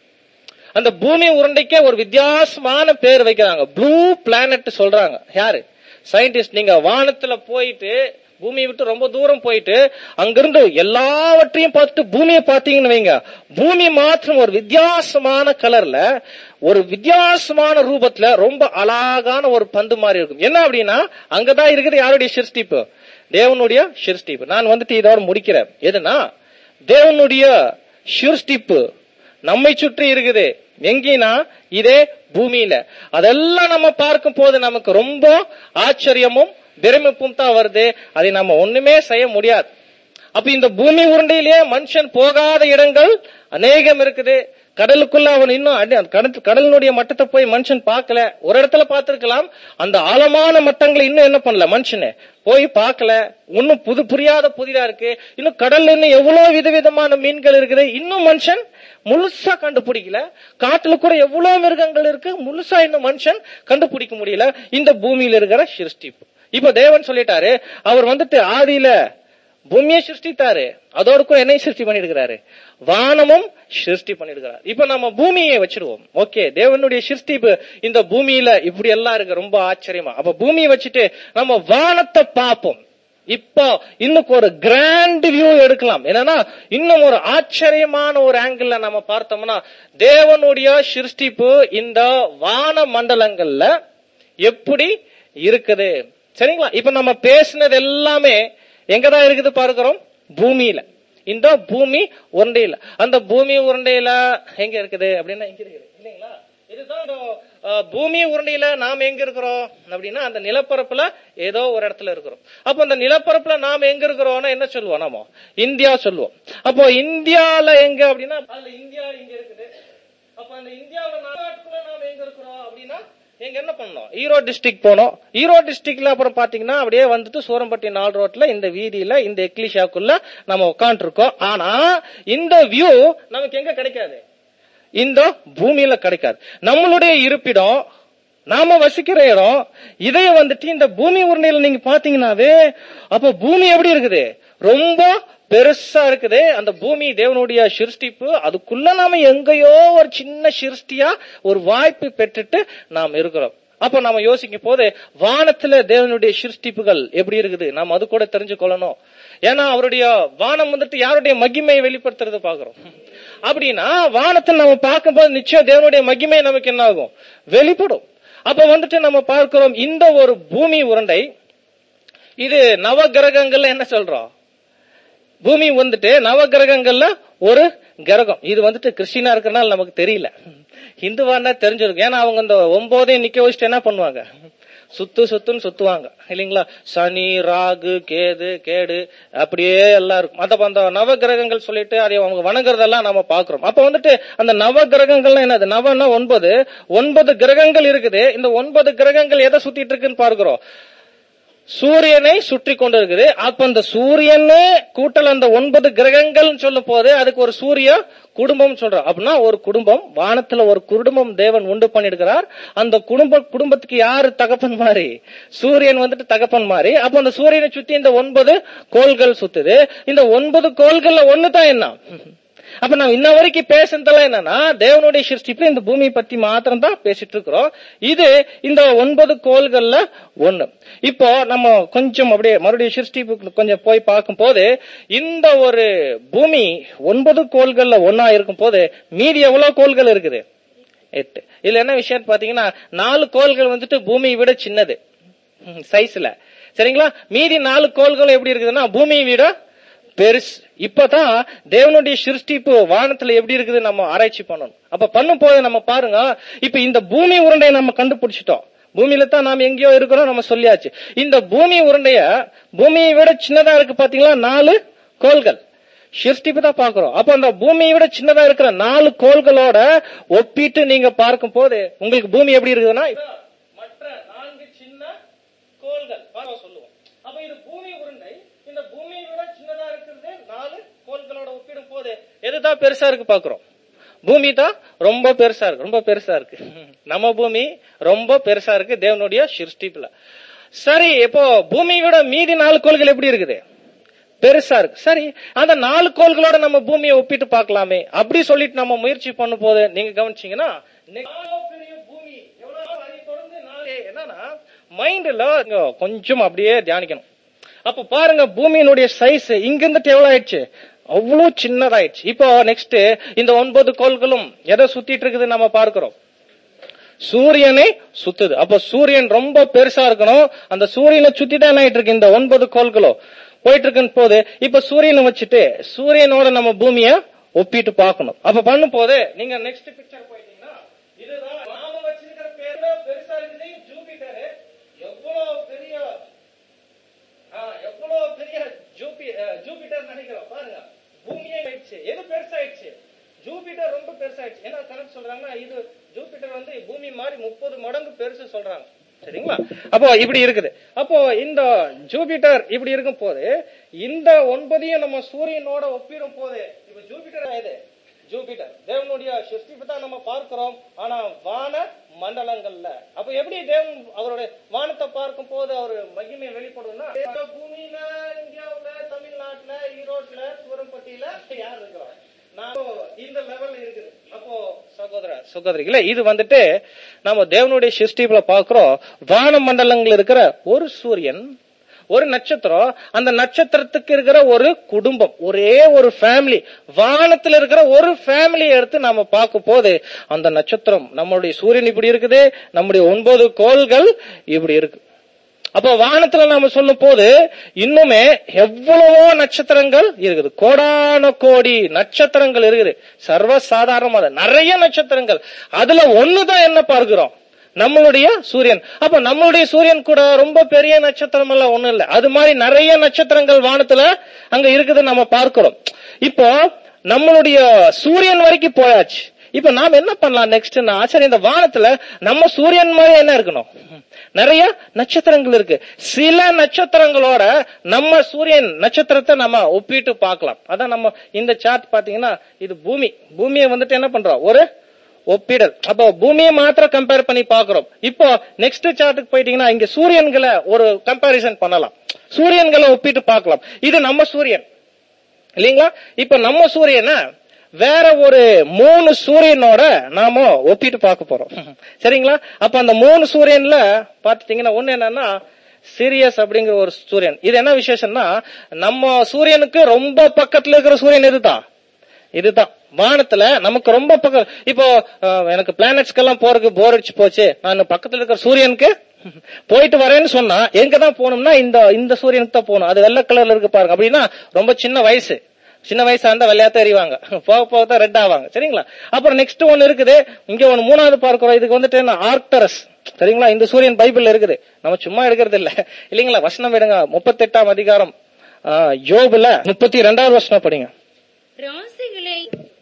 அந்த பூமி உருண்டைக்கே ஒரு வித்தியாசமான பேர் வைக்கிறாங்க, ப்ளூ பிளானட் சொல்றாங்க. யாரு சயின்டிஸ்ட். நீங்க வானத்துல போயிட்டு பூமியை விட்டு ரொம்ப தூரம் போயிட்டு அங்கிருந்து எல்லாவற்றையும் பார்த்துட்டு பூமியை பார்த்தீங்கன்னு வைங்க, பூமி மாத்திரம் ஒரு வித்தியாசமான கலர்ல ஒரு வித்தியாசமான ரூபத்துல ரொம்ப அழகான ஒரு பந்து மாதிரி இருக்கும். என்ன அப்படின்னா அங்கதான் இருக்குது யாருடைய சிருஷ்டிப்பு, தேவனுடைய சிருஷ்டிப்பு. நான் வந்துட்டு இதோட முடிக்கிறேன். எதுனா தேவனுடைய சிருஷ்டிப்பு நம்மை சுற்றி இருக்குது எங்கினா இதே பூமியில. அதெல்லாம் நம்ம பார்க்கும் போது நமக்கு ரொம்ப ஆச்சரியமும் பிரமிப்பும் தான் வருது. அதை நம்ம ஒண்ணுமே செய்ய முடியாது. அப்ப இந்த பூமி உருண்டையிலேயே மனுஷன் போகாத இடங்கள் அநேகம் இருக்குது. கடலுக்குள்ள அவன் இன்னும் கடலினுடைய மட்டத்தை போய் மனுஷன் பார்க்கல. ஒரு இடத்துல பார்த்திருக்கலாம், அந்த ஆழமான மட்டங்களை இன்னும் என்ன பண்ணல மனுஷனு போய் பார்க்கல. இன்னும் புது புரியாத புதிதா இருக்கு. இன்னும் கடல்ல இன்னும் எவ்வளவு விதவிதமான மீன்கள் இருக்குது, இன்னும் மனுஷன் முழுசா கண்டுபிடிக்கல. காட்டுல கூட எவ்வளவு மிருகங்கள் இருக்கு, முழுசா இன்னும் மனுஷன் கண்டுபிடிக்க முடியல. இந்த பூமியில இருக்கிற சிருஷ்டிப்பு. இப்ப தேவன் சொல்லிட்டாரு, அவர் வந்துட்டு ஆதியில பூமியை சிருஷ்டித்தாரு, அதோட கூட என்னை சிருஷ்டி பண்ணிருக்கிறாரு, வானமும் சிருஷ்டி பண்ணிருக்கிறார். இப்ப நம்ம பூமியை வச்சிருவோம். ஓகே, தேவனுடைய சிருஷ்டிப்பு இந்த பூமியில இப்படி எல்லாம் இருக்கு, ரொம்ப ஆச்சரியமா. அப்ப பூமியை வச்சுட்டு நம்ம வானத்தை பார்ப்போம். இப்போ இன்னும் ஒரு கிராண்ட் வியூ எடுக்கலாம். என்னன்னா இன்னும் ஒரு ஆச்சரியமான ஒரு ஆங்கிள் நம்ம பார்த்தோம்னா தேவனுடைய சிருஷ்டிப்பு இந்த வான மண்டலங்கள்ல எப்படி இருக்குது. சரிங்களா? இப்ப நம்ம பேசினது எல்லாமே எங்கதான் இருக்குது பார்க்கிறோம்? பூமியில. இந்த பூமி உருண்டையில. அந்த பூமி உருண்டையில எங்க இருக்குது அப்படின்னா எங்க இருக்குது இல்லைங்களா? இதுதான் பூமி உருண்டையில நாம எங்க இருக்கிறோம் அப்படின்னா அந்த நிலப்பரப்புல ஏதோ ஒரு இடத்துல இருக்கிறோம். அப்ப அந்த நிலப்பரப்புல நாம எங்க இருக்கிறோம்னா என்ன சொல்லுவோம்? நாம இந்தியா சொல்லுவோம். அப்போ இந்தியால எங்க அப்படின்னா அதுல இந்தியா இங்க இருக்குது. அப்ப அந்த இந்தியாவில நாட்டுக்குள்ள நாம எங்க இருக்கிறோம் அப்படின்னா எங்க என்ன பண்ணோம்? ஈரோடு டிஸ்ட்ரிக்ட் போனோம். ஈரோடு டிஸ்ட்ரிக்ட்ல அப்புறம் பாத்தீங்கன்னா அப்படியே வந்துட்டு சூரம்பட்டி நாலு ரோட்ல இந்த வீதியில இந்த எக்லிஷாக்குள்ள நம்ம உட்காந்து இருக்கோம். ஆனா இந்த வியூ நமக்கு எங்க கிடைக்காது? இந்த பூமியில கிடைக்காது. நம்மளுடைய இருப்பிடம், நாம வசிக்கிற இடம், இதை வந்துட்டு இந்த பூமி உருண்டையில நீங்க பாத்தீங்கன்னாவே அப்ப பூமி எப்படி இருக்குது? ரொம்ப பெருசா இருக்குது. அந்த பூமி தேவனுடைய சிருஷ்டிப்பு, அதுக்குள்ள நாம எங்கேயோ ஒரு சின்ன சிருஷ்டியா ஒரு வாய்ப்பு பெற்றுட்டு நாம் இருக்கிறோம். அப்ப நாம யோசிக்கும் போது வானத்துல தேவனுடைய சிருஷ்டிப்புகள் எப்படி இருக்குது நாம் அது கூட தெரிஞ்சு கொள்ளணும். ஏன்னா அவருடைய வானம் வந்துட்டு யாருடைய மகிமையை வெளிப்படுத்துறது பாக்குறோம். அப்படின்னா வானத்தை நம்ம பார்க்கும்போது நிச்சயம் தேவனுடைய மகிமை நமக்கு என்ன ஆகும்? வெளிப்படும். அப்ப வந்துட்டு நம்ம பார்க்கிறோம் இந்த ஒரு பூமி உருண்டை, இது நவ கிரகங்கள்ல என்ன சொல்றோம்? பூமி வந்துட்டு நவ கிரகங்கள்ல ஒரு கிரகம். இது வந்துட்டு கிறிஸ்டினா இருக்கிறனால நமக்கு தெரியல, ஹிந்துவானா தெரிஞ்சிருக்கு. ஏன்னா அவங்க இந்த ஒன்பதையும் நிக்க வச்சுட்டு என்ன பண்ணுவாங்க? சுத்து சுத்துன்னு சுத்துவாங்க இல்லைங்களா? சனி, ராகு, கேது, கேடு அப்படியே எல்லாம் இருக்கும். அத அந்த நவ கிரகங்கள் சொல்லிட்டு அதை அவங்க வணங்குறதெல்லாம் நாம பாக்குறோம். அப்ப வந்துட்டு அந்த நவ கிரகங்கள்லாம் என்னது? நவன்னா ஒன்பது, ஒன்பது கிரகங்கள் இருக்குது. இந்த ஒன்பது கிரகங்கள் எதை சுத்திட்டு இருக்குன்னு பார்க்கிறோம்? சூரியனை சுற்றி கொண்டு இருக்குது. அப்ப அந்த சூரியனே கூட்டல் அந்த ஒன்பது கிரகங்கள் சொல்லும் போது அதுக்கு ஒரு சூரிய குடும்பம் சொல்றோம். அப்படின்னா ஒரு குடும்பம், வானத்துல ஒரு குடும்பம் தேவன் உண்டு பண்ணிருக்கிறார். அந்த குடும்ப குடும்பத்துக்கு யாரு தகப்பன் மாதிரி? சூரியன் வந்துட்டு தகப்பன் மாதிரி. அப்ப அந்த சூரியனை சுத்தி இந்த ஒன்பது கோள்கள் சுத்துது. இந்த ஒன்பது கோள்கள்ல ஒண்ணுதான் என்ன? அப்ப நான் இன்ன வரைக்கும் பேசுறதெல்லாம் என்னன்னா தேவனுடைய சிருஷ்டிப்பு இந்த பூமி பத்தி மாத்திரம் தான் பேசிட்டு இருக்கிறோம். இது இந்த ஒன்பது கோள்கள்ல ஒண்ணு. இப்போ நம்ம கொஞ்சம் அப்படியே மறுபடியும் சிருஷ்டிப்பு கொஞ்சம் போய் பார்க்கும் போது இந்த ஒரு பூமி ஒன்பது கோள்கள்ல ஒன்னா இருக்கும் போது மீதி எவ்வளவு கோள்கள் இருக்குது? எட்டு. இதுல என்ன விஷயம் பாத்தீங்கன்னா நாலு கோள்கள் வந்துட்டு பூமியை விட சின்னது சைஸ்ல. சரிங்களா? மீதி நாலு கோள்கள் எப்படி இருக்குதுன்னா பூமியை விட பெருசு. இப்பதான் தேவனுடைய சிருஷ்டிப்பு வானத்துல எப்படி இருக்குது நம்ம ஆராய்ச்சி பண்ணணும். அப்ப பண்ணும் போது நம்ம பாருங்க, இப்ப இந்த பூமி உருண்டையை நம்ம கண்டுபிடிச்சிட்டோம். பூமியில தான் நாம எங்கேயோ இருக்கிறோம் நம்ம சொல்லியாச்சு. இந்த பூமி உருண்டைய பூமியை விட சின்னதா இருக்கு பாத்தீங்களா? நாலு கோள்கள் சிருஷ்டிப்பு தான் பாக்குறோம். அப்ப அந்த பூமியை விட சின்னதா இருக்கிற நாலு கோள்களோட ஒப்பிட்டு நீங்க பார்க்கும் போது உங்களுக்கு பூமி எப்படி இருக்குதுன்னா மற்ற நான்கு சின்ன கோள்கள் சொல்லுவோம். அப்ப இது பூமி உருண்டை இந்த பூமியை விட சின்னதா இருக்கிறது நாலு கோள்களோட ஒப்பிடும் போது எதுதான் பெருசா இருக்கு பாக்குறோம்? பூமி தான் ரொம்ப பெருசா இருக்கு, ரொம்ப பெருசா இருக்கு. நம்ம பூமி ரொம்ப பெருசா இருக்கு தேவனுடைய சிருஷ்டிப்புல. சரி, இப்போ பூமியை விட மீதி நாலு கோள்கள் எப்படி இருக்குது? பெருசா இருக்கு. சரி, அந்த நாலு கோள்களோட நம்ம பூமியை ஒப்பிட்டு பார்க்கலாமே அப்படி சொல்லிட்டு நம்ம முயற்சி பண்ணும் போது நீங்க கவனிச்சீங்கன்னா பூமி என்னன்னா மைண்ட்ல கொஞ்சம் அப்படியே தியானிக்கணும். அப்ப பாருங்க பூமியினுடைய சைஸ் இங்க இருந்துட்டு எவ்வளவு ஆயிடுச்சு? அவ்வளவு சின்னதாயிடுச்சு. இப்போ நெக்ஸ்ட் இந்த ஒன்பது கோள்களும் எதை சுத்திட்டு இருக்குது நம்ம பார்க்கிறோம்? சூரியனை சுத்துது. அப்ப சூரியன் ரொம்ப பெருசா இருக்கணும். அந்த சூரியனை சுத்தி தான் என்ன ஆயிட்டு இருக்கு? இந்த ஒன்பது கோள்களும் போயிட்டு இருக்குன்னு போது இப்ப சூரியனை வச்சுட்டு சூரியனோட நம்ம பூமியை ஒப்பிட்டு பார்க்கணும். அப்ப பண்ணும் போது நீங்க நெக்ஸ்ட் பிக்சர் போயிட்டீங்கன்னா இதுதான் நாம வச்சிருக்கிற பேர்ல பெருசா இருக்குது ஜூபிட்டர். எவ்வளவு பெரிய எவ்வளவு பெரிய ஜூபிட்டர் நினைக்கிறோம் பாருங்க. பூமியே ஆயிடுச்சு. எது பெருசாயிடுச்சு? ஜூபிட்டர் ரொம்ப பெருசாயிடுச்சு. என்ன கணக்கு சொல்றாங்கன்னா இது ஜூபிட்டர் வந்து பூமி மாதிரி முப்பது மடங்கு பெருசு சொல்றாங்க. சரிங்களா? அப்போ இப்படி இருக்குது. அப்போ இந்த ஜூபிட்டர் இப்படி இருக்கும் போது இந்த ஒன்பதையும் நம்ம சூரியனோட ஒப்பிடும் போது இப்ப ஜூபிட்டர் ஆயுது. ஜூபிட்டர் தேவனுடைய சிருஷ்டிப்பு தான் நம்ம பார்க்கிறோம். ஆனா வான மண்டலங்கள்ல அப்ப எப்படி தேவன் அவருடைய வானத்தை பார்க்கும் போது அவர் மகிமை வெளிப்படும்னா பூமியில இந்தியாவுல தமிழ்நாட்டுல ரோட்ல தூரம்பட்டியில யார் இருக்கிறோம்? இந்த லெவல்ல இருக்குது. அப்போ சகோதர சகோதரிகளே, இது வந்துட்டு நம்ம தேவனுடைய சிருஷ்டியில பாக்குறோம். வான மண்டலங்கள் இருக்கிற ஒரு சூரியன், ஒரு நட்சத்திரம், அந்த நட்சத்திரத்துக்கு இருக்கிற ஒரு குடும்பம், ஒரே ஒரு ஃபேமிலி, வானத்துல இருக்கிற ஒரு ஃபேமிலியை எடுத்து நாம பார்க்கும் போது அந்த நட்சத்திரம், நம்மளுடைய சூரியன் இப்படி இருக்குது, நம்முடைய ஒன்பது கோள்கள் இப்படி இருக்கு. அப்போ வானத்துல நாம சொல்லும் போது இன்னுமே எவ்வளவோ நட்சத்திரங்கள் இருக்குது, கோடான கோடி நட்சத்திரங்கள் இருக்குது, சர்வசாதாரணமாக நிறைய நட்சத்திரங்கள். அதுல ஒண்ணுதான் என்ன பார்க்கிறோம், நம்மளுடைய சூரியன். அப்ப நம்மளுடைய சூரியன் கூட ரொம்ப பெரிய நட்சத்திரம் எல்லாம் ஒண்ணும் இல்லை, அது மாதிரி நிறைய நட்சத்திரங்கள் வானத்துல அங்க இருக்குது நம்ம பார்க்கிறோம். இப்போ நம்மளுடைய சூரியன் வரைக்கும் போயாச்சு. இப்ப நாம என்ன பண்ணலாம் நெக்ஸ்ட்? சரி, இந்த வானத்துல நம்ம சூரியன் மாதிரி என்ன இருக்கணும், நிறைய நட்சத்திரங்கள் இருக்கு. சில நட்சத்திரங்களோட நம்ம சூரியன் நட்சத்திரத்தை நம்ம ஒப்பிட்டு பார்க்கலாம். அதான் நம்ம இந்த சார்ட் பாத்தீங்கன்னா, இது பூமி, பூமியை வந்துட்டு என்ன பண்றோம், ஒரு ஒப்பிடல். அப்போ பூமியை மாத்திரம் கம்பேர் பண்ணி பாக்குறோம். இப்போ நெக்ஸ்ட் சார்ட்டுக்கு போயிட்டீங்கன்னா இங்க சூரியன்களை ஒரு கம்பாரிசன் பண்ணலாம், சூரியன்களை ஒப்பிட்டு பார்க்கலாம். இது நம்ம சூரியன் இல்லீங்களா? இப்ப நம்ம சூரியனை வேற ஒரு மூணு சூரியனோட நாம ஒப்பிட்டு பார்க்க போறோம், சரிங்களா? அப்ப அந்த மூணு சூரியன்ல பாத்துட்டீங்கன்னா ஒண்ணு என்னன்னா சீரியஸ் அப்படிங்கிற ஒரு சூரியன். இது என்ன விசேஷம்னா, நம்ம சூரியனுக்கு ரொம்ப பக்கத்துல இருக்கிற சூரியன் இதுதான், இதுதான் வானத்துல நமக்கு ரொம்ப பக்கம். இப்போ எனக்கு பிளானட்ஸ்க்கெல்லாம் போறதுக்கு போர் அடிச்சு போச்சு, நான் பக்கத்துல இருக்கிற சூரியனுக்கு போயிட்டு வரேன்னு சொன்னா எங்கதான் போகணும்னா இந்த இந்த சூரியனுக்கு தான் போகணும். அது வெள்ளை கலர்ல இருக்கு பாருங்க. அப்படின்னா ரொம்ப சின்ன வயசு, சின்ன வயசா இருந்தா வெள்ளையாத்தான் எறிவாங்க, போக போக தான் ரெட் ஆவாங்க, சரிங்களா? அப்புறம் நெக்ஸ்ட் ஒன்னு இருக்குது, இங்க ஒன்னு மூணாவது பார்க்கிறோம். இதுக்கு வந்துட்டு என்ன, ஆர்க்டரஸ், சரிங்களா? இந்த சூரியன் பைபிள்ல இருக்குது, நம்ம சும்மா எடுக்கிறது இல்ல இல்லீங்களா? வசனம் எடுங்க, முப்பத்தி எட்டாம் அதிகாரம் யோபுல முப்பத்தி ரெண்டாவது வசனம் படிங்க. ராசிகளை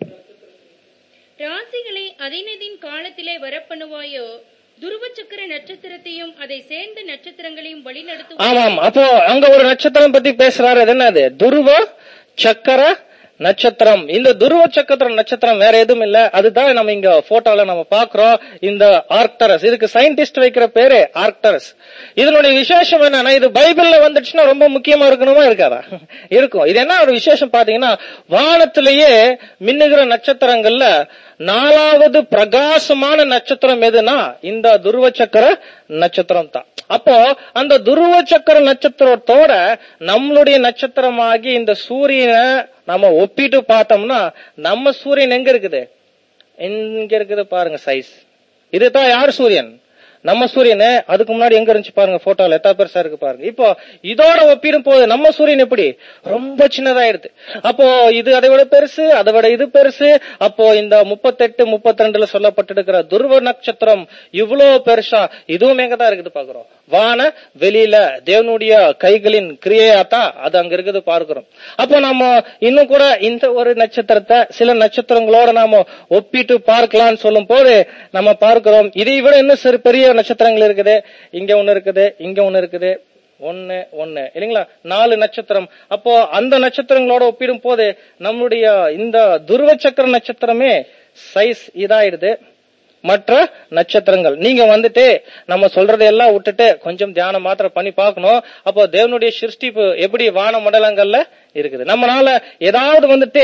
ராசிகளை அதினதின் காலத்திலே வரப்பண்ணுவாயோ, துருவ சக்கர நட்சத்திரத்தையும் அதை சேர்ந்த நட்சத்திரங்களையும் வழி நடத்தும். ஆமாம், அப்போ அங்க ஒரு நட்சத்திரம் பத்தி பேசுறாரு. அது என்னது, துருவ சக்கர நட்சத்திரம். இந்த துருவ சக்கர நட்சத்திரம் வேற எதுவும் இல்ல, அதுதான் நம்ம இங்க போட்டோல நம்ம பாக்குறோம், இந்த ஆர்க்டரஸ். இதுக்கு சயின்டிஸ்ட் வைக்கிற பேரு ஆர்க்டரஸ். இதனுடைய விசேஷம் என்னன்னா, இது பைபிள்ல வந்துச்சுன்னா ரொம்ப முக்கியமா இருக்கணுமா இருக்காதா? இருக்கும். இது என்ன ஒரு விசேஷம் பாத்தீங்கன்னா, வானத்திலேயே மின்னுகிற நட்சத்திரங்கள்ல நாலாவது பிரகாசமான நட்சத்திரம் எதுனா இந்த துருவ சக்கர நட்சத்திரம் தான். அப்போ அந்த துருவ சக்கர நட்சத்திரத்தோட நம்மளுடைய நட்சத்திரமாகி இந்த சூரியனை நம்ம ஒப்பிட்டு பார்த்தோம்னா, நம்ம சூரியன் எங்க இருக்குது, இங்க இருக்குது பாருங்க சைஸ். இதுதான் யார் சூரியன், நம்ம சூரியனு. அதுக்கு முன்னாடி எங்க இருந்துச்சு பாருங்க, போட்டோல எத்தா பெருசா இருக்கு பாருங்க. இப்போ இதோட ஒப்பிடும் போது நம்ம சூரியன் எப்படி ரொம்ப சின்னதாயிடுது. அப்போ இது அதை விட பெருசு, அதை விட இது பெருசு. அப்போ இந்த முப்பத்தி எட்டு முப்பத்தி ரெண்டுல சொல்லப்பட்டிருக்கிற துருவ நட்சத்திரம் இவ்வளவு பெருசா, இதுவும் எங்கதான் இருக்குது பாக்குறோம், வான வெளியில தேவனுடைய கைகளின் கிரியையாத்தான் அது அங்க இருக்குது பார்க்கிறோம். அப்போ நம்ம இன்னும் கூட இந்த ஒரு நட்சத்திரத்தை சில நட்சத்திரங்களோட நாம ஒப்பிட்டு பார்க்கலாம்னு சொல்லும் போது நம்ம பார்க்கிறோம், இதை விட இன்னும் சிறு பெரிய நட்சத்திரங்கள் இருக்குது. இங்க ஒண்ணு இருக்குது, இங்க ஒண்ணு இருக்குது, ஒன்னு ஒன்னு இல்லைங்களா, நாலு நட்சத்திரம். அப்போ அந்த நட்சத்திரங்களோட ஒப்பிடும் போது நம்மளுடைய இந்த துருவ சக்கர நட்சத்திரமே சைஸ் இதாயிடுது மற்ற நட்சத்திரங்கள். நீங்க வந்துட்டு நம்ம சொல்றதையெல்லாம் விட்டுட்டு கொஞ்சம் தியானம் மாத்திரம் பண்ணி பார்க்கணும். அப்போ தேவனுடைய சிருஷ்டிப்பு எப்படி வான மண்டலங்கள்ல இருக்குது, நம்மளால ஏதாவது வந்துட்டு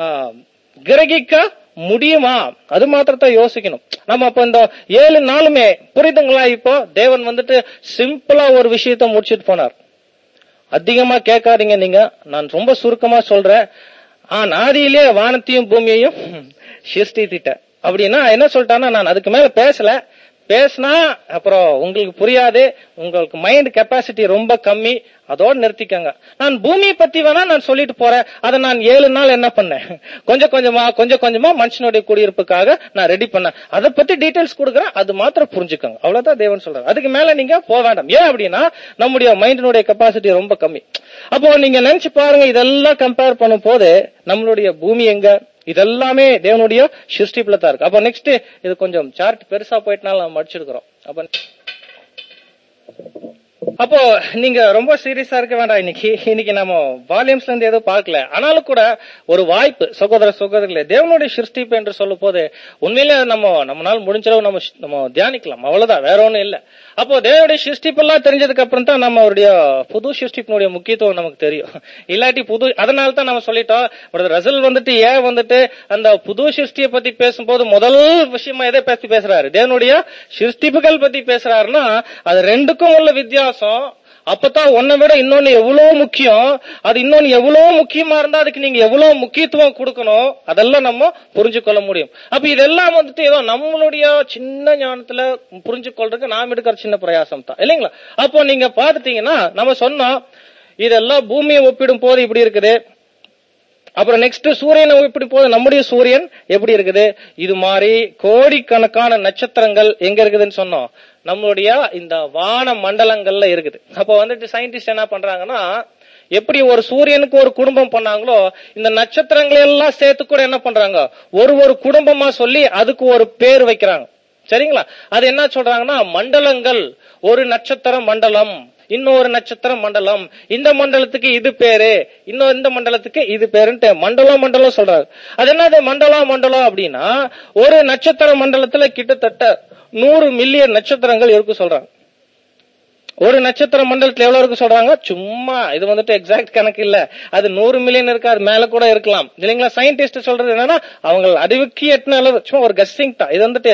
கிரகிக்க முடியுமா, அது மாத்திரத்தை யோசிக்கணும் நம்ம. அப்ப இந்த ஏழு நாளுமே புரியுதுங்களா? இப்போ தேவன் வந்துட்டு சிம்பிளா ஒரு விஷயத்த முடிச்சுட்டு போனார். அதிகமா கேட்காதீங்க நீங்க, நான் ரொம்ப சுருக்கமா சொல்றேன். ஆஹ் நாதியிலே வானத்தையும் பூமியையும் சிருஷ்டித்திட்டேன் அப்படின்னா என்ன சொல்லிட்டான்னா, நான் அதுக்கு மேல பேசல, பேசினா அப்புறம் உங்களுக்கு புரியாது, உங்களுக்கு மைண்ட் கெப்பாசிட்டி ரொம்ப கம்மி, அதோட நிறுத்திக்கங்க. நான் பூமியை பத்தி வேணா நான் சொல்லிட்டு போறேன், அதை நான் ஏழு நாள் என்ன பண்ணேன், கொஞ்சம் கொஞ்சமா கொஞ்சம் கொஞ்சமா மனுஷனுடைய குடியிருப்புக்காக நான் ரெடி பண்ணேன். அதை பத்தி டீடைல்ஸ் கொடுக்குறேன், அது மாத்திரம் புரிஞ்சுக்கோங்க, அவ்வளவுதான் தேவன் சொல்றாரு. அதுக்கு மேல நீங்க போக வேண்டாம். ஏன் அப்படின்னா நம்முடைய மைண்டினுடைய கெப்பாசிட்டி ரொம்ப கம்மி. அப்போ நீங்க நினைச்சு பாருங்க, இதெல்லாம் கம்பேர் பண்ணும் போது நம்மளுடைய பூமி எங்க, இதெல்லாமே தேவனுடைய சிருஷ்டிப்புல தான் இருக்கு. அப்ப நெக்ஸ்ட் இது கொஞ்சம் சார்ட் பெருசா போயிட்டனால நம்ம மடிச்சிருக்கிறோம். அப்ப அப்போ நீங்க ரொம்ப சீரியஸா இருக்க வேண்டாம். இன்னைக்கு இன்னைக்கு நம்ம வால்யூம்ஸ்ல இருந்து எதுவும் பார்க்கல. ஆனாலும் கூட ஒரு வாய்ப்பு சகோதர சகோதரிகளே, தேவனுடைய சிருஷ்டிப்பு என்று சொல்லும் போது உண்மையிலே நம்ம நம்மளால முடிஞ்சளவு நம்ம நம்ம தியானிக்கலாம், அவ்வளவுதான், வேற ஒண்ணும் இல்ல. அப்போ தேவனுடைய சிருஷ்டிப்பு எல்லாம் தெரிஞ்சதுக்கு அப்புறம் தான் நம்ம அவருடைய புது சிருஷ்டிப்பினுடைய முக்கியத்துவம் நமக்கு தெரியும். இல்லாட்டி புது அதனால தான் நம்ம சொல்லிட்டோம். ரசல் வந்துட்டு ஏன் வந்துட்டு அந்த புது சிருஷ்டியை பத்தி பேசும்போது முதல் விஷயமா எதை பத்தி பேசுறாரு? தேவனுடைய சிருஷ்டிப்புகள் பத்தி பேசுறாருன்னா அது ரெண்டுக்கும் உள்ள வித்தியாசம். அப்பதான் ஒன்னை விட இன்னொன்னு எவ்வளவு முக்கியம், அது இன்னொன்னு எவ்வளவு முக்கியமா இருந்தா அதுக்கு நீங்க எவ்வளவு முக்கியத்துவம் கொடுக்கணும், அதெல்லாம் நம்ம புரிஞ்சு கொள்ள முடியும். அப்ப இதெல்லாம் வந்துட்டு ஏதோ நம்மளுடைய சின்ன ஞானத்துல புரிஞ்சு கொள்றதுக்கு நாம் எடுக்கிற சின்ன பிரயாசம் தான் இல்லைங்களா? அப்போ நீங்க பாத்துட்டீங்கன்னா நம்ம சொன்னோம் இதெல்லாம் பூமியை ஒப்பிடும் போது இப்படி இருக்குது. அப்புறம் நெக்ஸ்ட் சூரியனை இப்படி போது நம்முடைய சூரியன் எப்படி இருக்குது? இது மாதிரி கோடிக்கணக்கான நட்சத்திரங்கள் எங்க இருக்குதுன்னு சொன்னோம், நம்மளுடைய இந்த வான மண்டலங்கள்ல இருக்குது. அப்ப வந்துட்டு சயின்டிஸ்ட் என்ன பண்றாங்கன்னா, எப்படி ஒரு சூரியனுக்கு ஒரு குடும்பம் பண்ணாங்களோ இந்த நட்சத்திரங்களை எல்லாம் சேர்த்து கூட என்ன பண்றாங்க, ஒரு ஒரு குடும்பமா சொல்லி அதுக்கு ஒரு பேர் வைக்கிறாங்க. சரிங்களா? அது என்ன சொல்றாங்கன்னா மண்டலங்கள், ஒரு நட்சத்திர மண்டலம், இன்னொரு நட்சத்திர மண்டலம், இந்த மண்டலத்துக்கு இது பேரு, இன்னொரு இந்த மண்டலத்துக்கு இது பேருன்ட்டு மண்டலம் மண்டலம் சொல்றாரு. அது என்னது மண்டலம் மண்டலம் அப்படின்னா, ஒரு நட்சத்திர மண்டலத்துல கிட்டத்தட்ட நூறு மில்லியன் நட்சத்திரங்கள் இருக்கு சொல்றாங்க. ஒரு நட்சத்திர மண்டலத்துல எவ்வளவு இருக்கு சொல்றாங்க? சும்மா இது வந்துட்டு எக்ஸாக்ட் கணக்கு இல்ல, அது நூறு மில்லியன் இருக்கு, அது மேல கூட இருக்கலாம் இல்லைங்களா? சயின்டிஸ்ட் சொல்றது என்னன்னா அவங்க அறிவுக்கு எட்டின அளவு, சும்மா ஒரு கெஸ்ஸிங் தான். இது வந்துட்டு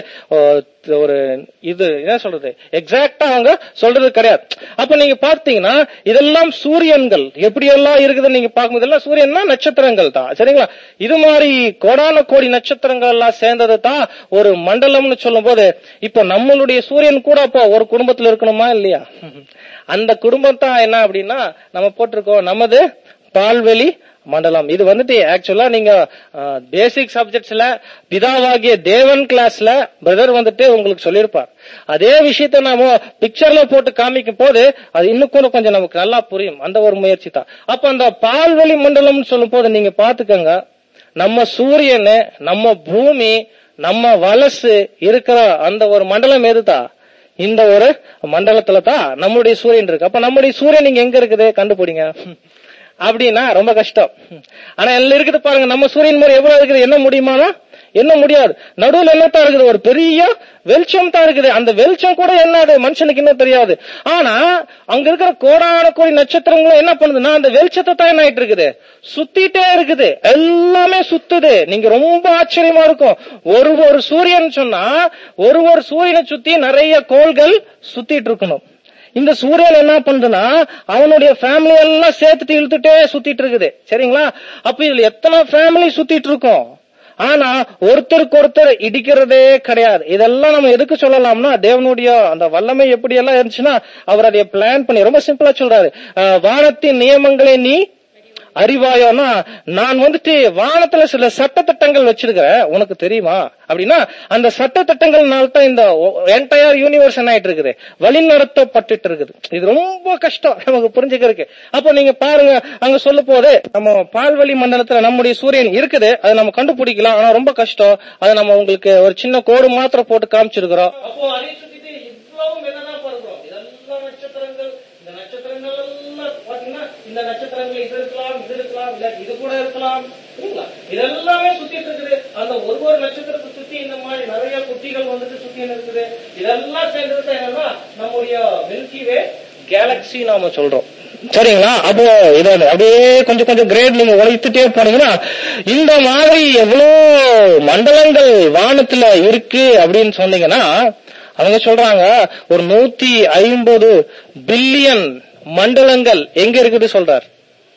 ஒரு இது என்ன சொல்றது எக்ஸாக்டா அவங்க சொல்றது கிடையாது. அப்ப நீங்க பாத்தீங்கன்னா இதெல்லாம் சூரியன்கள் எப்படி எல்லாம் இருக்குதுன்னு நீங்க பார்க்கும்போது எல்லாம் சூரியன்னா நட்சத்திரங்கள் தான். சரிங்களா? இது மாதிரி கோடான கோடி நட்சத்திரங்கள் எல்லாம் சேர்ந்தது தான் ஒரு மண்டலம்னு சொல்லும் போது, இப்ப நம்மளுடைய சூரியன் கூட அப்போ ஒரு குடும்பத்துல இருக்கணுமா இல்லையா? அந்த குடும்பம் தான் என்ன அப்படின்னா நம்ம போட்டிருக்கோம் நமது பால்வெளி மண்டலம். இது வந்துட்டு ஆக்சுவலா நீங்க பேசிக் சப்ஜெக்ட்ஸ்ல பிதாவாகிய தேவன் கிளாஸ்ல பிரதர் வந்துட்டு உங்களுக்கு சொல்லியிருப்பார். அதே விஷயத்த நாம பிக்சர்ல போட்டு காமிக்கும் போது அது இன்னும் கூட கொஞ்சம் நமக்கு நல்லா புரியும். அந்த ஒரு முயற்சி தான். அப்ப அந்த பால்வெளி மண்டலம் சொல்லும் போது நீங்க பாத்துக்கோங்க, நம்ம சூரியனு, நம்ம பூமி, நம்ம வலசு இருக்கிற அந்த ஒரு மண்டலம் எதுதான்? இந்த ஒரு மண்டலத்துல தான் நம்மளுடைய சூரியன் இருக்கு. அப்ப நம்முடைய சூரியன் இங்க எங்க இருக்குது கண்டுபிடிங்க அப்படின்னா ரொம்ப கஷ்டம். ஆனா எல்லாம் இருக்குது பாருங்க, நம்ம சூரியன் மாதிரி எவ்வளவு இருக்குது என்ன முடியுமானா என்ன முடியாது. நடுவில் என்னத்தான் இருக்குது? ஒரு பெரிய வெளிச்சம் தான் இருக்குது. அந்த வெளிச்சம் கூட என்னது மனுஷனுக்கு இன்னும் தெரியாது. ஆனா அங்க இருக்கிற கோடான கோடி நட்சத்திரங்களும் என்ன பண்ணுதுன்னா அந்த வெளிச்சத்தை தான் என்ன ஆயிட்டு இருக்குது, சுத்திட்டே இருக்குது, எல்லாமே சுத்துது. நீங்க ரொம்ப ஆச்சரியமா இருக்கும். ஒரு ஒரு சூரியன் சொன்னா ஒரு ஒரு சூரியனை சுத்தி நிறைய கோள்கள் சுத்திட்டு இருக்கணும். இந்த சூரியன் என்ன பண்ணுதுன்னா அவனுடைய ஃபேமிலி எல்லாம் சேர்த்துட்டு இழுத்துட்டே சுத்திட்டு இருக்குது. சரிங்களா? அப்ப இதுல எத்தனை ஃபேமிலி சுத்திட்டு இருக்கோம், ஆனா ஒருத்தருக்கு ஒருத்தர் இடிக்கிறதே கிடையாது. இதெல்லாம் நம்ம எதுக்கு சொல்லலாம்னா தேவனுடைய அந்த வல்லமை எப்படி எல்லாம் இருந்துச்சுன்னா அவர் அதை பிளான் பண்ணி ரொம்ப சிம்பிளா சொல்றாரு. வானத்தின் நியமங்களை நீ அறிவாயோனா, நான் வந்துட்டு வானத்துல சில சட்டத்திட்டங்கள் வச்சிருக்கிறேன், உனக்கு தெரியுமா அப்படின்னா அந்த சட்டத்திட்டங்கள்னால தான் இந்த என்டையர் யூனிவர்ஸ் என்ன ஆயிட்டு இருக்குது, வழி நடத்தப்பட்டு இருக்குது. இது ரொம்ப கஷ்டம் நமக்கு புரிஞ்சுக்கிறதுக்கு. அப்போ நீங்க பாருங்க, அங்க சொல்ல போது நம்ம பால்வெளி மண்டலத்துல நம்முடைய சூரியன் இருக்குது, அதை நம்ம கண்டுபிடிக்கலாம். ஆனா ரொம்ப கஷ்டம். அதை நம்ம உங்களுக்கு ஒரு சின்ன கோடு மாத்திரம் போட்டு காமிச்சிருக்கிறோம். அப்போ அதை சுத்திட்டு இவ்வளவு என்னதான் பண்றோம், இதெல்லாம் நட்சத்திரங்கள். இந்த நட்சத்திரங்கள் எல்லாம் பாத்தீங்கன்னா இந்த நட்சத்திரங்கள் இது இருக்கலாம், இது இருக்கலாம், இல்ல இது கூட இருக்கலாம். இதெல்லாமே சுத்திட்டு இருக்குது. அந்த ஒரு ஒரு நட்சத்திரத்தை சுத்தி இந்த மாதிரி நிறைய குட்டிகள் வந்துட்டு சுத்தி இருக்குது. இதெல்லாம் சேர்ந்தது என்னன்னா நம்முடைய மில்கி வே கேலக்சி நாம சொல்றோம். சரிங்களா? அப்போ இத அப்படியே கொஞ்சம் கொஞ்சம் கிரேட் நீங்க உழைத்துட்டே போனீங்கன்னா இந்த மாதிரி எவ்வளவு மண்டலங்கள் வானத்துல இருக்கு அப்படின்னு சொன்னீங்கன்னா அவங்க சொல்றாங்க ஒரு நூத்தி ஐம்பது பில்லியன் மண்டலங்கள் எங்க இருக்குது சொல்றார்.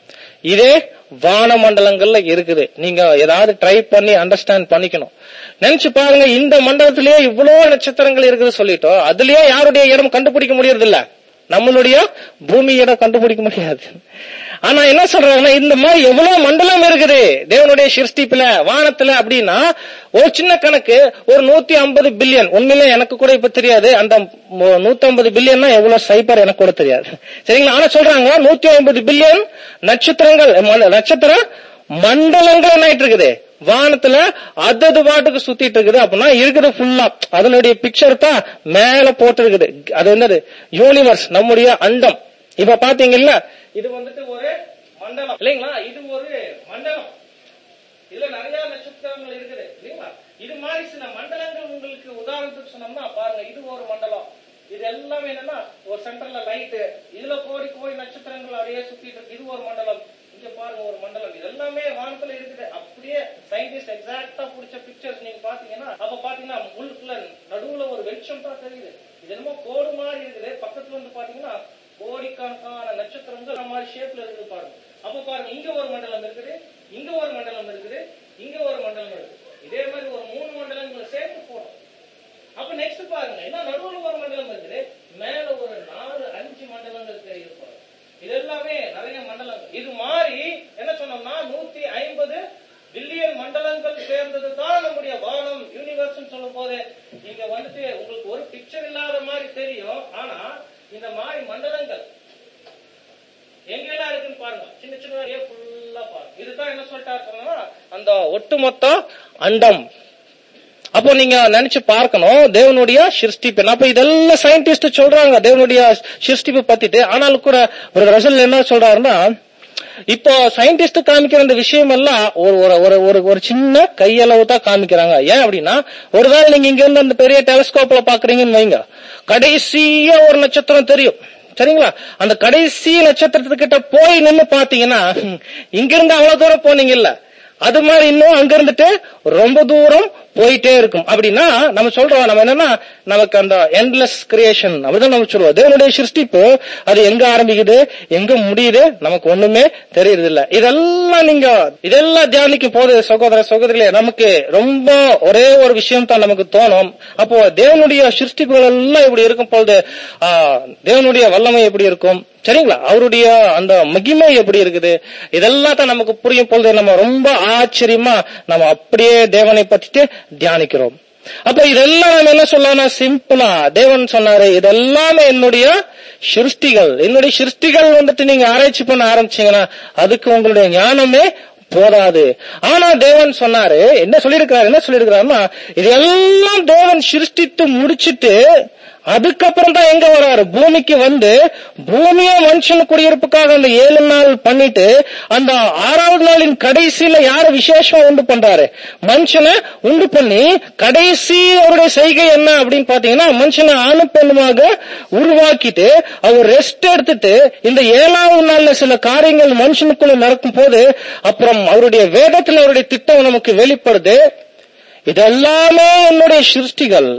இதே வான மண்டலங்கள்ல இருக்குது. நீங்க ஏதாவது ட்ரை பண்ணி அண்டர்ஸ்டாண்ட் பண்ணிக்கணும். நினைச்சு பாருங்க, இந்த மண்டலத்திலேயே இவ்வளவு நட்சத்திரங்கள் இருக்குது சொல்லிட்டோம், அதுலயே யாருடைய இடம் கண்டுபிடிக்க முடியறது இல்ல, நம்மளுடைய பூமி இடம் கண்டுபிடிக்க முடியாது. ஆனா என்ன சொல்றாங்கன்னா இந்த மாதிரி எவ்வளவு மண்டலம் இருக்குது தேவனுடைய சிருஷ்டிப்புல வானத்துல அப்படின்னா ஒரு சின்ன கணக்கு ஒரு நூத்தி ஐம்பது பில்லியன். உண்மையிலே எனக்கு கூட இப்ப தெரியாது அந்த நூத்தி ஐம்பது பில்லியன்னா எவ்வளவு சைபர் எனக்கு கூட தெரியாது. சரிங்களா? ஆனா சொல்றாங்க நூத்தி ஐம்பது பில்லியன் நட்சத்திரங்கள் நட்சத்திர மண்டலங்கள் என்ன ஆயிட்டு இருக்குது வானத்துல அது பாட்டுக்கு சுத்திட்டு இருக்குது. அப்படின்னா இருக்குது ஃபுல்லா அதனுடைய பிக்சர் தான் மேல போட்டு இருக்குது. அது என்னது? யூனிவர்ஸ், நம்முடைய அண்டம். இப்ப பாத்தீங்கல்ல, இது வந்துட்டு ஒரு மண்டலம் இல்லைங்களா? இது ஒரு மண்டலம். இதுல நிறைய நட்சத்திரங்கள் இருக்குது இல்லைங்களா? இது மாதிரி சில மண்டலங்கள் உங்களுக்கு உதாரணத்துக்கு சொன்னோம்னா பாருங்க, இது ஒரு மண்டலம். இது எல்லாமே என்னன்னா ஒரு சென்டர்ல லைட்டு, இதுல கோடி கோடி நட்சத்திரங்கள் அப்படியே சுத்திட்டு இருக்கு. இது ஒரு மண்டலம். இங்க பாருங்க ஒரு மண்டலம். இது எல்லாமே வானத்துல இருக்குது. அப்படியே சயின்டிஸ்ட் எக்ஸாக்டா பிடிச்ச பிக்சர்ஸ் நீங்க பாத்தீங்கன்னா, அப்ப பாத்தீங்கன்னா முழுக்குள்ள நடுவுல ஒரு வெளிச்சம் தான் தெரியுது. இது என்னமோ கோடு மாதிரி இருக்குது. பக்கத்துல வந்து பாத்தீங்கன்னா கோடிக்கணக்கான நட்சத்திரங்கள் அந்த மாதிரி ஷேப்ல இருக்குது பாருங்க. அப்ப பாருங்க, இங்க ஒரு மண்டலம் இருக்குது, இங்க ஒரு மண்டலம் இருக்குது, இங்க ஒரு மண்டலம் இருக்குது. இதே மாதிரி ஒரு மூணு மண்டலங்களை சேர்த்து போடும். அப்ப நெக்ஸ்ட் பாருங்க, என்ன நடுவுல ஒரு மண்டலம் இருக்குது, மேல ஒரு நாலு அஞ்சு மண்டலங்கள் தெரியுது பாருங்க. இது எல்லாமே நிறைய மண்டலங்கள். இது மாதிரி என்ன சொன்னோம்னா நூத்தி ஐம்பது பில்லியன் மண்டலங்கள் சேர்ந்தது தான் நம்முடைய வானம், யூனிவர்ஸ் சொல்லும் போது இங்க வந்துட்டு உங்களுக்கு ஒரு பிக்சர் இல்லாத மாதிரி தெரியும். ஆனா இந்த மாதிரி மண்டலங்கள் எங்கெல்லாம் இருக்குன்னு பாருங்க. சின்ன சின்ன ஃபுல்லா பாருங்க. இதுதான் என்ன சொல்லிட்டாருன்னா அந்த ஒட்டுமொத்த அண்டம். அப்போ நீங்க நினைச்சு பார்க்கணும் தேவனுடைய சிருஷ்டிப்பு. அப்ப இதெல்லாம் சயின்டிஸ்ட் சொல்றாங்க தேவனுடைய சிருஷ்டிப்பு பத்திட்டு. ஆனாலும் கூட ஒரு ரசல் என்ன சொல்றாருன்னா, இப்போ சயின்டிஸ்ட் காமிக்கிற இந்த விஷயம் எல்லாம் ஒரு ஒரு ஒரு சின்ன கையளவு தான் காமிக்கிறாங்க. ஏன் அப்படின்னா, ஒருவேளை நீங்க இங்க இருந்து அந்த பெரிய டெலஸ்கோப்ல பாக்குறீங்கன்னு வைங்க, கடைசியா ஒரு நட்சத்திரம் தெரியும் சரிங்களா? அந்த கடைசி நட்சத்திரத்துக்கிட்ட போய் நின்று பாத்தீங்கன்னா, இங்க இருந்து அவ்வளவு தூரம் போனீங்க இல்ல, அது மாதிரி இன்னும் அங்க இருந்துட்டு ரொம்ப தூரம் போயிட்டே இருக்கும். அப்படின்னா நம்ம சொல்றோம், நம்ம என்னன்னா நமக்கு அந்த எண்ட்லெஸ் கிரியேஷன் அப்படிதான் நம்ம சொல்லுவோம். தேவனுடைய சிருஷ்டிப்பு அது எங்க ஆரம்பிக்குது எங்க முடியுது நமக்கு ஒண்ணுமே தெரியறது இல்ல. இதெல்லாம் நீங்க இதெல்லாம் தியானிக்கும் போது சகோதர சகோதரிகளே, நமக்கு ரொம்ப ஒரே ஒரு விஷயம் தான் நமக்கு தோணும். அப்போ தேவனுடைய சிருஷ்டிப்புகள் எல்லாம் இப்படி இருக்கும் பொழுது ஆஹ் தேவனுடைய வல்லமை எப்படி இருக்கும் சரிங்களா? அவருடைய அந்த மகிமை எப்படி இருக்குது, இதெல்லாம் தான் நமக்கு புரியும் பொழுது நம்ம ரொம்ப ஆச்சரியமா நம்ம அப்படியே தேவனை பத்திட்டு தியானிக்கிறோம். அப்ப இதெல்லாம் நம்ம என்ன சொல்லலாம், சிம்பிளா தேவன் சொன்னாரு இதெல்லாமே என்னுடைய சிருஷ்டிகள். என்னுடைய சிருஷ்டிகள் வந்துட்டு நீங்க ஆராய்ச்சி பண்ண ஆரம்பிச்சீங்கன்னா அதுக்கு உங்களுடைய ஞானமே போதாது. ஆனா தேவன் சொன்னாரு, என்ன சொல்லியிருக்கிறாரு என்ன சொல்லியிருக்கிறாருன்னா, இதெல்லாம் தேவன் சிருஷ்டித்து முடிச்சிட்டு அதுக்கப்புறம் தான் எங்க வராரு, பூமிக்கு வந்து பூமியை மனுஷன் குடியிருப்புக்காக அந்த ஏழு நாள் பண்ணிட்டு அந்த ஆறாவது நாளின் கடைசியில யார விசேஷம் உண்டு பண்றாரு, மனுஷனை உண்டு பண்ணி கடைசி அவருடைய செய்கை என்ன அப்படின்னு பாத்தீங்கன்னா, மனுஷனை ஆணு பெண்ணுமாக உருவாக்கிட்டு அவர் ரெஸ்ட் எடுத்துட்டு இந்த ஏழாவது நாள்ல சில காரியங்கள் மனுஷனுக்குள்ள நடக்கும் போது அப்புறம் அவருடைய வேதத்தில் அவருடைய திட்டம் நமக்கு வெளிப்படுது. இதெல்லாமே என்னுடைய சிருஷ்டிகள்.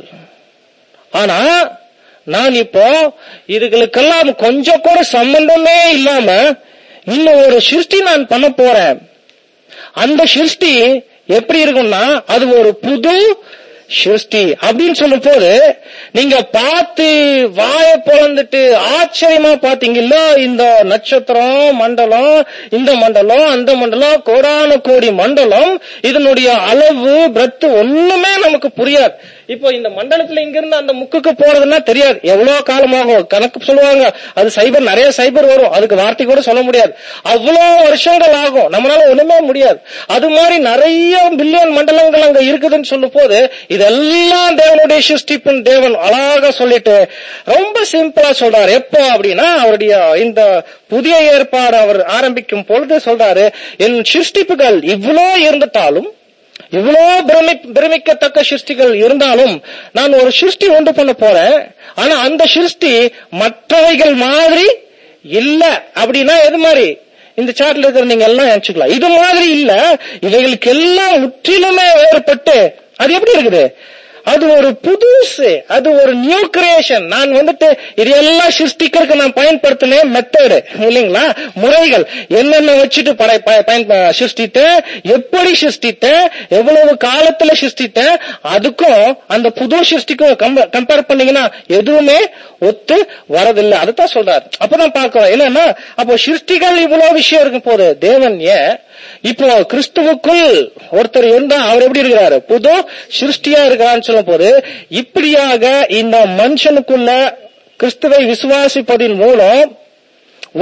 ஆனா நான் இப்போ இதுகளுக்கெல்லாம் கொஞ்சம் கூட சம்பந்தமே இல்லாம இன்னும் ஒரு சிருஷ்டி நான் பண்ண போறேன். அந்த சிருஷ்டி எப்படி இருக்கும்னா அது ஒரு புது சிருஷ்டி அப்படின்னு சொல்லும் போது நீங்க பார்த்து வாய பொழந்துட்டு ஆச்சரியமா பாத்தீங்கல்ல, இந்த நட்சத்திரம் மண்டலம், இந்த மண்டலம் அந்த மண்டலம், கோடான கோடி மண்டலம், இதனுடைய அளவு பிரத்து ஒண்ணுமே நமக்கு புரியாது. இப்போ இந்த மண்டலத்துல இங்க இருந்து அந்த முக்குக்கு போறதுன்னா தெரியாது, எவ்வளவு காலமாகும் கணக்கு சொல்லுவாங்க. அது சைபர் நிறைய சைபர் வரும், அதுக்கு வார்த்தை கூட சொல்ல முடியாது, அவ்வளவு வருஷங்கள் ஆகும், நம்மளால ஒண்ணுமே முடியாது. அது மாதிரி நிறைய பில்லியன் மண்டலங்கள் அங்க இருக்குதுன்னு சொல்லும் போது இதெல்லாம் தேவனுடைய சிருஷ்டிப்பின் தேவன் அழகா சொல்லிட்டு ரொம்ப சிம்பிளா சொல்றாரு. எப்போ அப்படின்னா அவருடைய இந்த புதிய ஏற்பாடு அவர் ஆரம்பிக்கும் பொழுது சொல்றாரு, என் சிருஷ்டிப்புகள் இவ்வளோ இருந்துட்டாலும் இவ்வளோ பிரமி பிரமிக்கத்தக்க சிருஷ்டிகள் இருந்தாலும் நான் ஒரு சிருஷ்டி உண்டு பண்ண போறேன். ஆனா அந்த சிருஷ்டி மற்றவைகள் மாதிரி இல்ல. அப்படின்னா எது மாதிரி, இந்த சார்ட்ல இருக்கிற நீங்க எல்லாம் நினைச்சுக்கலாம், இது மாதிரி இல்ல, இவைகளுக்கு எல்லாம் முற்றிலுமே வேறுபட்டு அது எப்படி இருக்குது, அது ஒரு புதுசு, அது ஒரு நியூ கிரியேஷன். நான் வந்துட்டு இது எல்லாம் சிருஷ்டிக்கிறதுக்கு நான் பயன்படுத்தின மெத்தடு இல்லைங்களா, முறைகள் என்னென்ன வச்சுட்டு பயன் சிருஷ்டித்தேன், எப்படி சிருஷ்டித்தேன், எவ்வளவு காலத்துல சிருஷ்டித்தேன், அதுக்கும் அந்த புது சிருஷ்டிக்கும் கம்பேர் பண்ணீங்கன்னா எதுவுமே ஒத்து வரதில்லை. அதுதான் சொல்றாரு. அப்பதான் பார்க்கிறோம் என்னன்னா, அப்போ சிருஷ்டிகள் இவ்வளவு விஷயம் இருக்கும் போது தேவன் ஏன் இப்போ கிறிஸ்துவுக்குள் ஒருத்தர் இருந்தா அவர் எப்படி இருக்கிறாரு, புது சிருஷ்டியா இருக்கிறான்னு சொல்லும் போது இப்படியாக இந்த மனுஷனுக்குள்ள கிறிஸ்துவை விசுவாசிப்பதின் மூலம்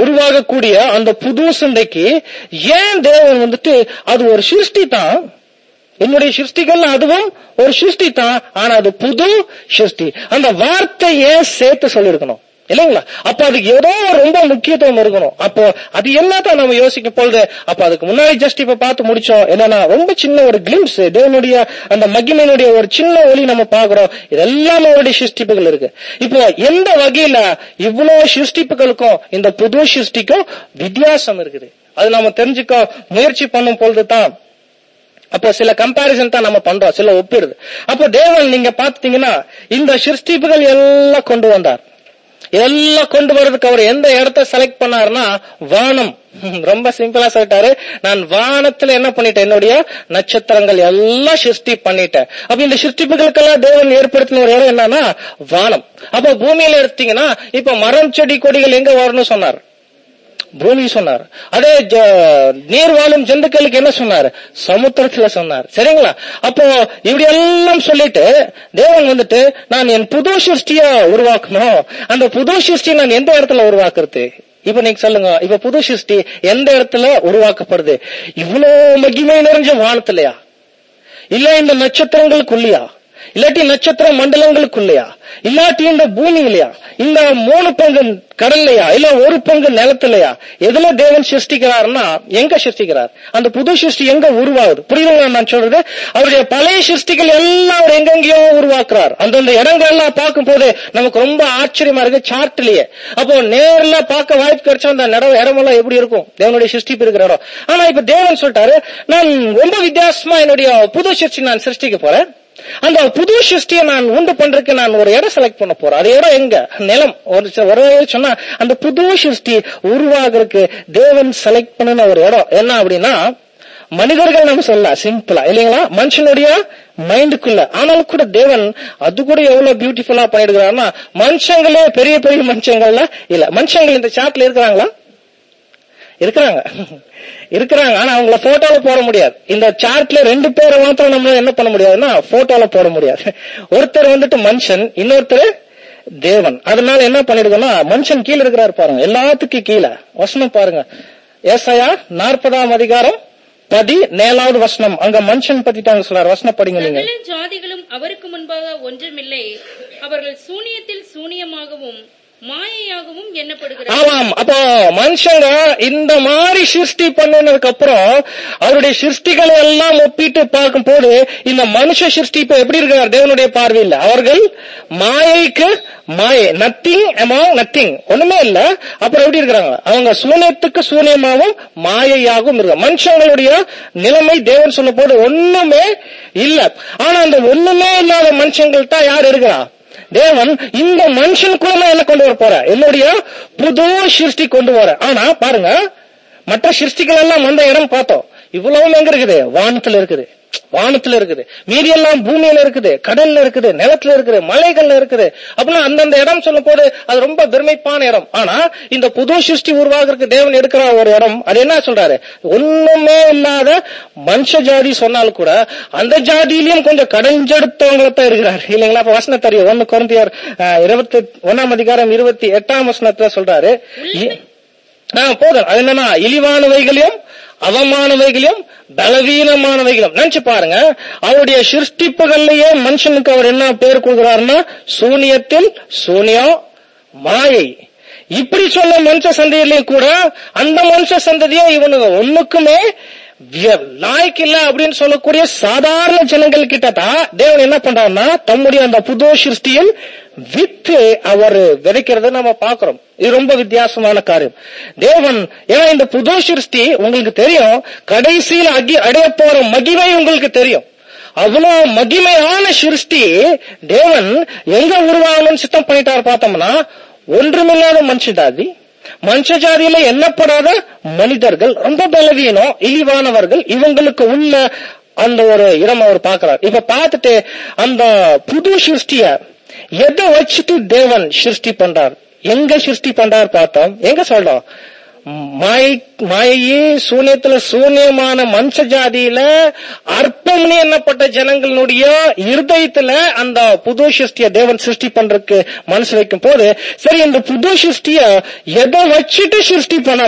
உருவாகக்கூடிய அந்த புது சிந்தைக்கு ஏன் தேவன் வந்துட்டு அது ஒரு சிருஷ்டி தான், என்னுடைய சிருஷ்டிகள் அதுவும் ஒரு சிருஷ்டி தான், ஆனா அது புது சிருஷ்டி. அந்த வார்த்தையே சேர்த்து சொல்லிருக்கணும் இல்லைங்களா? அப்ப அதுக்கு ஏதோ ரொம்ப முக்கியத்துவம் இருக்கணும். அப்போ அது என்னதான் நம்ம யோசிக்கும் பொழுது, அப்ப அதுக்கு முன்னாடி ஜஸ்ட் இப்ப பார்த்து முடிச்சோம் என்னன்னா, ரொம்ப சின்ன ஒரு கிளிம்ஸ், தேவனுடைய அந்த மகிமையினுடைய ஒரு சின்ன ஒளி நம்ம பாக்குறோம். இதெல்லாம் அவருடைய சிருஷ்டிப்புகள் இருக்கு. இப்போ எந்த வகையில இவ்வளவு சிருஷ்டிப்புகளுக்கும் இந்த புது சிருஷ்டிக்கும் வித்தியாசம் இருக்குது, அது நம்ம தெரிஞ்சுக்க முயற்சி பண்ணும் பொழுதுதான் அப்போ சில கம்பாரிசன் தான் நம்ம பண்றோம், சில ஒப்பிடுது. அப்போ தேவன் நீங்க பாத்தீங்கன்னா இந்த சிருஷ்டிப்புகள் எல்லாம் கொண்டு வந்தார். எல்லாம் கொண்டு வர்றதுக்கு அவர் எந்த இடத்த செலக்ட் பண்ணாருன்னா வானம். ரொம்ப சிம்பிளா சொல்லிட்டாரு, நான் வானத்துல என்ன பண்ணிட்டேன், என்னுடைய நட்சத்திரங்கள் எல்லாம் சிருஷ்டி பண்ணிட்டேன். அப்ப இந்த சிருஷ்டிப்புகளுக்கெல்லாம் தேவன் ஏற்படுத்தின ஒரு இடம் என்னன்னா வானம். அப்ப பூமியில எடுத்தீங்கன்னா இப்ப மரம் செடி கொடிகள் எங்க வரணும்னு சொன்னார், பூமி சொன்னார். அதே நீர் வாழும் ஜந்துக்களுக்கு என்ன சொன்னார், சமுத்திரத்துல சொன்னார். சரிங்களா? அப்போ இப்படி எல்லாம் சொல்லிட்டு தேவன் வந்துட்டு நான் என் புது சிருஷ்டிய உருவாக்கணும். அந்த புது சிருஷ்டி நான் எந்த இடத்துல உருவாக்குறது? இப்ப நீங்க சொல்லுங்க, இப்ப புது சிருஷ்டி எந்த இடத்துல உருவாக்கப்படுது? இவ்வளவு மகிமை நிறைஞ்ச வானத்திலயா, இல்ல இந்த நட்சத்திரங்களுக்குள்ளயா, இல்லாட்டி நட்சத்திர மண்டலங்களுக்குள்ளயா, இல்லாட்டி இந்த பூமி இல்லையா, இந்த மூணு பங்கு கடல்லையா, இல்ல ஒரு பங்கு நிலத்திலையா? எதுல தேவன் சிருஷ்டிக்கிறார்னா எங்க சிருஷ்டிக்கிறார்? அந்த புது சிருஷ்டி எங்க உருவாகுது? புரியுதுங்களா நான் சொல்றது? அவருடைய பழைய சிருஷ்டிகள் எல்லாம் அவர் எங்கெங்கயோ உருவாக்குறார். அந்தந்த இடங்கள் எல்லாம் பார்க்கும் போது நமக்கு ரொம்ப ஆச்சரியமா இருக்கு, சார்ட்லயே. அப்போ நேர்ல பார்க்க வாய்ப்பு கிடைச்சா அந்த இடமெல்லாம் எப்படி இருக்கும், தேவனுடைய சிருஷ்டிப்பு இருக்கிற இடம். ஆனா இப்ப தேவன் சொல்லிட்டாரு, நான் ரொம்ப வித்தியாசமா என்னுடைய புது சிருஷ்டி நான் சிருஷ்டிக்க போறேன். அந்த புது சிருஷ்டியை நான் உண்டு பண்றதுக்கு நான் ஒரு இடம் செலக்ட் பண்ண போறேன். அது இடம் எங்க? நிலம். ஒரு சொன்னா அந்த புது சிருஷ்டி உருவாகிறதுக்கு தேவன் செலக்ட் பண்ணின ஒரு இடம் என்ன அப்படின்னா, மனிதர்கள் நம்ம சொல்ல சிம்பிளா இல்லைங்களா, மனுஷனுடைய மைண்டுக்குள்ள. ஆனாலும் கூட தேவன் அது கூட எவ்வளவு பியூட்டிஃபுல்லா பண்ணிடுறாருன்னா, மனுஷங்களே பெரிய பெரிய மனுஷங்கள்ல இல்ல. மனுஷங்கள் இந்த சாட்ல இருக்கிறாங்களா? இருக்கிறாங்க இருக்கிறாங்க ஆனா அவங்கள போட்டோல போட முடியாது. இந்த சார்ட்ல ரெண்டு பேரை மாத்திரம் நம்ம என்ன பண்ண முடியாதுன்னா போட்டோல போட முடியாது. ஒருத்தர் வந்துட்டு மனுஷன், இன்னொருத்தர் தேவன். அதனால என்ன பண்ணிடுதுன்னா, மனுஷன் கீழே இருக்கிறாரு பாருங்க, எல்லாத்துக்கும் கீழே. வசனம் பாருங்க, ஏசாயா நாற்பதாம் அதிகாரம் பதினேழாவது வசனம். அங்க மனுஷன் பத்திட்டாங்க சொல்றாரு. வசனம் படிங்க நீங்க. ஜாதிகளும் அவருக்கு முன்பாக ஒன்றுமில்லை, அவர்கள் சூனியத்தில் சூனியமாகவும் மாயையாகவும் எண்ணப்படுகிறார். ஆமாம். அப்போ மனுஷங்க இந்த மாதிரி சிருஷ்டி பண்ணதுக்கு அப்புறம் அவருடைய சிருஷ்டிகளை எல்லாம் ஒப்பிட்டு பார்க்கும் போது இந்த மனுஷ சிருஷ்டி இப்ப எப்படி இருக்கிறார் தேவனுடைய பார்வையில்? அவர்கள் மாயைக்கு மாயை, நத்திங் அமாங் நத்திங், ஒண்ணுமே இல்ல. அப்புறம் எப்படி இருக்கிறாங்க? அவங்க சூனியத்துக்கு சூனியமாகவும் மாயையாகவும் இருக்க. மனுஷங்களுடைய நிலைமை தேவன் சொல்ல போது ஒண்ணுமே இல்ல. ஆனா அந்த ஒண்ணுமே இல்லாத மனுஷங்கள் தான் யார் இருக்கிறா? தேவன் இந்த மனுஷனுக்குள்ள என்ன கொண்டு வர போற? என்னுடைய புது சிருஷ்டி கொண்டு வர. ஆனா பாருங்க, மற்ற சிருஷ்டிகள் எல்லாம் வந்த இடம் பார்த்தோம். இவ்வளவு எங்க இருக்குது? வானத்துல இருக்குது. வானத்துல இருக்குது. மீதி எல்லாம் பூமியில இருக்குது, கடல்ல இருக்குது, நிலத்துல இருக்குது, மலைகள்ல இருக்குது. அப்படின்னா அந்தந்த இடம் சொல்லும் போது அது ரொம்ப பெருமைப்பான இடம். ஆனா இந்த புது சிருஷ்டி உருவாகிறதுக்கு தேவன் எடுக்கிற ஒரு இடம், அது என்ன சொல்றாரு? ஒண்ணுமே இல்லாத மனுஷ ஜாதி சொன்னாலும் கூட அந்த ஜாதியிலையும் கொஞ்சம் கடைஞ்செடுத்தவங்களத்தான் இருக்கிறார் இல்லைங்களா? அப்ப வசனம் தெரியும். ஒன்னு கொரிந்தியர் இருபத்தி ஒன்னாம் அதிகாரம் இருபத்தி எட்டாம் வசனத்துல சொல்றாரு, போதும். அது என்னன்னா, இழிவானவைகளையும் அவமானவைகளையும் பலவீனமானவைகளும். நினைச்சு பாருங்க, அவருடைய சிருஷ்டிப்புகள்லயே மனுஷனுக்கு அவர் என்ன பேர் கொடுக்கிறாருன்னா, சூனியத்தில் சூனியம், மாயை. இப்படி சொன்ன மனுஷ சந்ததியிலையும் கூட அந்த மனுஷ சந்ததியை இவனுக்கு ஒண்ணுக்குமே லாய்க்கு இல்ல அப்படின்னு சொல்லக்கூடிய சாதாரண ஜனங்கள் கிட்ட தான் தேவன் என்ன பண்றாருன்னா, தம்முடைய அந்த புது சிருஷ்டியில் வித்து அவர் விதைக்கிறத நம்ம பாக்குறோம். இது ரொம்ப வித்தியாசமான காரியம். தேவன் ஏன்னா இந்த புது சிருஷ்டி உங்களுக்கு தெரியும், கடைசியில் அடி அடைய போற மகிமை உங்களுக்கு தெரியும். அவ்வளவு மகிமையான சிருஷ்டி தேவன் எங்க உருவாகணும்னு சித்தம் பண்ணிட்டாரு பார்த்தோம்னா, ஒன்றுமில்லாத மனுஷ ஜாதி, மனுஷ ஜாதியில எண்ணப்படாத மனிதர்கள், ரொம்ப பலவீனம், இழிவானவர்கள், இவங்களுக்கு உள்ள அந்த ஒரு இடம் அவர் பார்க்கிறார். இப்ப பார்த்துட்டு அந்த புது சிருஷ்டிய எதை வச்சுட்டு தேவன் சிருஷ்டி பண்றார், எங்க சிருஷ்டி பண்றார் பார்த்தோம். எங்க சொல்றோம்? மாயை மாயையே சூன்யத்துல சூன்யமான மனுஷ ஜாதியில அற்பம்னு எண்ணப்பட்ட ஜனங்களுடைய இருதயத்துல அந்த புது சிருஷ்டிய தேவன் சிருஷ்டி பண்றதுக்கு மனசு வைக்கும் போது, சரி இந்த புது சிருஷ்டிய எதை வச்சுட்டு சிருஷ்டி பண்ணலாம்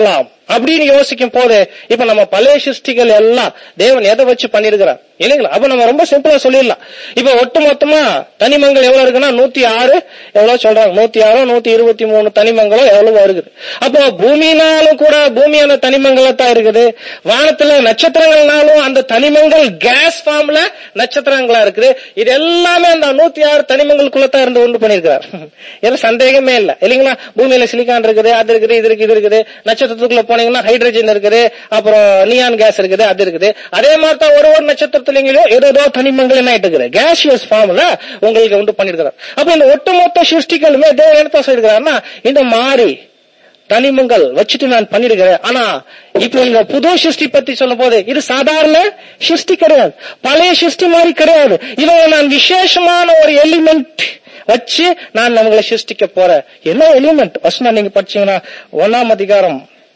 அப்படின்னு யோசிக்கும் போது இப்ப நம்ம பழைய சிருஷ்டிகள் எல்லாம் தேவன் எதை வச்சு பண்ணிருக்கிறார் இல்லைங்களா? அப்ப நம்ம ரொம்ப சிம்பிளா சொல்லிடலாம். இப்ப ஒட்டு மொத்தமா தனிமங்கள் எவ்வளவு இருக்குன்னா நூத்தி ஆறு எவ்வளவு சொல்றாங்க, நூத்தி ஆறோ நூத்தி இருபத்தி மூணு தனிமங்களோ எவ்வளவு இருக்குது. அப்போ பூமினாலும் கூட பூமியான தனிமங்களா தான் இருக்குது. வானத்துல நட்சத்திரங்கள்னாலும் அந்த தனிமங்கள் கேஸ் ஃபார்ம்ல நட்சத்திரங்களா இருக்குது. இது எல்லாமே அந்த நூத்தி ஆறு தனிமங்களுக்குள்ளதான் இருந்து உண்டு பண்ணிருக்கிறார். எதுவும் சந்தேகமே இல்ல இல்லைங்களா? பூமியில சிலிக்கான் இருக்குது, அது இருக்குது, இது இருக்கு, இது இருக்குது. நட்சத்திரத்துக்குள்ள போனீங்கன்னா ஹைட்ரஜன் இருக்குது, அப்புறம் நியான் கேஸ் இருக்குது, அது இருக்குது. அதே மாதிரி தான் ஒரு ஒரு நட்சத்திரத்திலோ ஏதோ தனிமங்கள் என்ன இருக்குது கேஷியஸ் ஃபார்ம்ல உங்களுக்கு உண்டு பண்ணிருக்கிறார். அப்ப இந்த ஒட்டுமொத்த சிருஷ்டிகளுமே தேவன் என்ன சொல்லிருக்கிறாருன்னா இந்த மாதிரி தனிமங்கள் வச்சுட்டு நான் பண்ணிருக்கிறேன். ஆனா இப்ப இந்த புது சிருஷ்டி பத்தி சொல்லும் போது இது சாதாரண சிருஷ்டி கிடையாது, பழைய சிருஷ்டி மாதிரி கிடையாது. இவங்க நான் விசேஷமான ஒரு எலிமெண்ட் வச்சு நான் அவங்களை சிருஷ்டிக்க போறேன். என்ன எலிமெண்ட் வசனம் நீங்க படிச்சீங்கன்னா ஒன்னாம் அதிகாரம்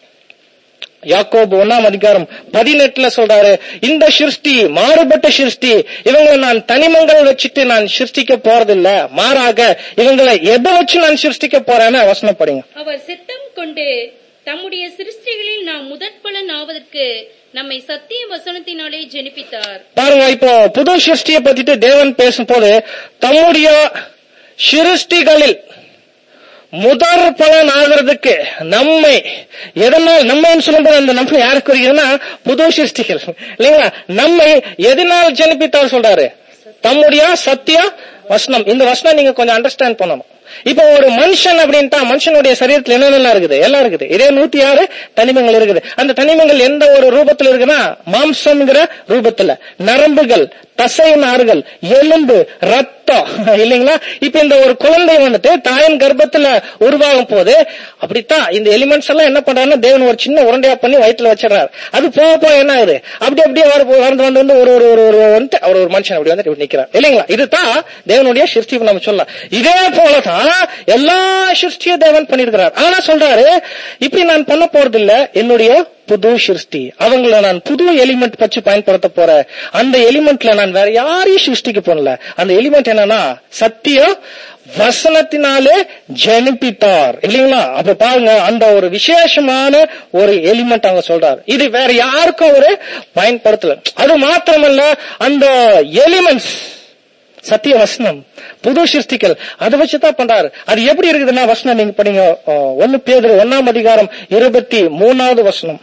யாக்கோபு ஒன்னாம் அதிகாரம் பதினெட்டுல சொல்றாரு, இந்த சிருஷ்டி மாறுபட்ட சிருஷ்டி, இவங்களை நான் தனிமங்கள் வச்சுட்டு நான் சிருஷ்டிக்க போறதில்ல, மாறாக இவங்களை எதை வச்சு நான் சிருஷ்டிக்க போறேன்னு வசனம் படிங்க. அவர் சித்தம் கொண்டு தம்முடைய சிருஷ்டிகளில் நாம் முதற் பலன் ஆவதற்கு நம்மை சத்திய வசனத்தினாலே ஜெனிப்பித்தார். பாருங்க, இப்போ புது சிருஷ்டியை பத்திட்டு தேவன் பேசும்போது தம்முடைய சிருஷ்டிகளில் முதற் பலன் ஆகிறதுக்கு நம்மை எதனால் நம்ம சொல்லும்போது அந்த நம்ம யாருக்கு வருகிறதுன்னா புது சிருஷ்டிகள் இல்லைங்களா? நம்மை எதனால் ஜெனிப்பித்தார் சொல்றாரு, தம்முடைய சத்திய வசனம். இந்த வசனம் நீங்க கொஞ்சம் அண்டர்ஸ்டாண்ட் பண்ணணும். இப்ப ஒரு மனுஷன் அப்படின்ட்டா மனுஷனுடைய சரீரத்தில் என்னென்ன இருக்குது, எல்லாம் இருக்குது. இதே நூத்தி ஆறு தனிமங்கள் இருக்குது. அந்த தனிமங்கள் எந்த ஒரு ரூபத்துல இருக்குன்னா மாம்சம்ங்கிற ரூபத்துல, நரம்புகள், தசை நார்கள், எலும்பு, ரத்தம் இல்லைங்களா? இப்ப இந்த ஒரு குழந்தை வந்துட்டு தாயின் கர்ப்பத்துல உருவாகும் போது அப்படித்தான் இந்த எலிமெண்ட்ஸ் எல்லாம் என்ன பண்றாருன்னா தேவன் ஒரு சின்ன உருண்டையா பண்ணி வயிற்றுல வச்சிடறாரு. அது போக போக என்ன ஆகுது, அப்படி அப்படியே வந்து வந்து வந்து ஒரு ஒரு ஒரு வந்துட்டு அவர் ஒரு மனுஷன் அப்படி வந்து நிக்கிறார் இல்லைங்களா? இதுதான் தேவனுடைய சிருஷ்டி நம்ம சொல்லலாம். இதே போலதான் எல்லா சிருஷ்டியும் தேவன் பண்ணிருக்கிறார். ஆனா சொல்றாரு இப்படி நான் பண்ண போறது இல்ல, என்னுடைய புது சிருஷ்டி, அவங்கள நான் புது எலிமெண்ட் வச்சு பயன்படுத்த போறேன். அந்த எலிமெண்ட்ல நான் வேற யாரையும் சிருஷ்டிக்க போனல. அந்த எலிமெண்ட் என்னன்னா சத்திய வசனத்தினாலே ஜெனிப்பித்தார் இல்லைங்களா? அப்ப பாருங்க, அந்த ஒரு விசேஷமான ஒரு எலிமெண்ட் அவங்க சொல்றாரு. இது வேற யாருக்கும் அவரு பயன்படுத்தல. அது மாத்திரமல்ல, அந்த எலிமெண்ட்ஸ் சத்திய வசனம் புது சிருஷ்டிகள் அதை வச்சுதான் பண்றாரு. அது எப்படி இருக்குதுன்னா வசனம் நீங்க படிங்க, ஒன்னு பேதுரு ஒன்னாம் அதிகாரம் இருபத்தி மூணாவது வசனம்.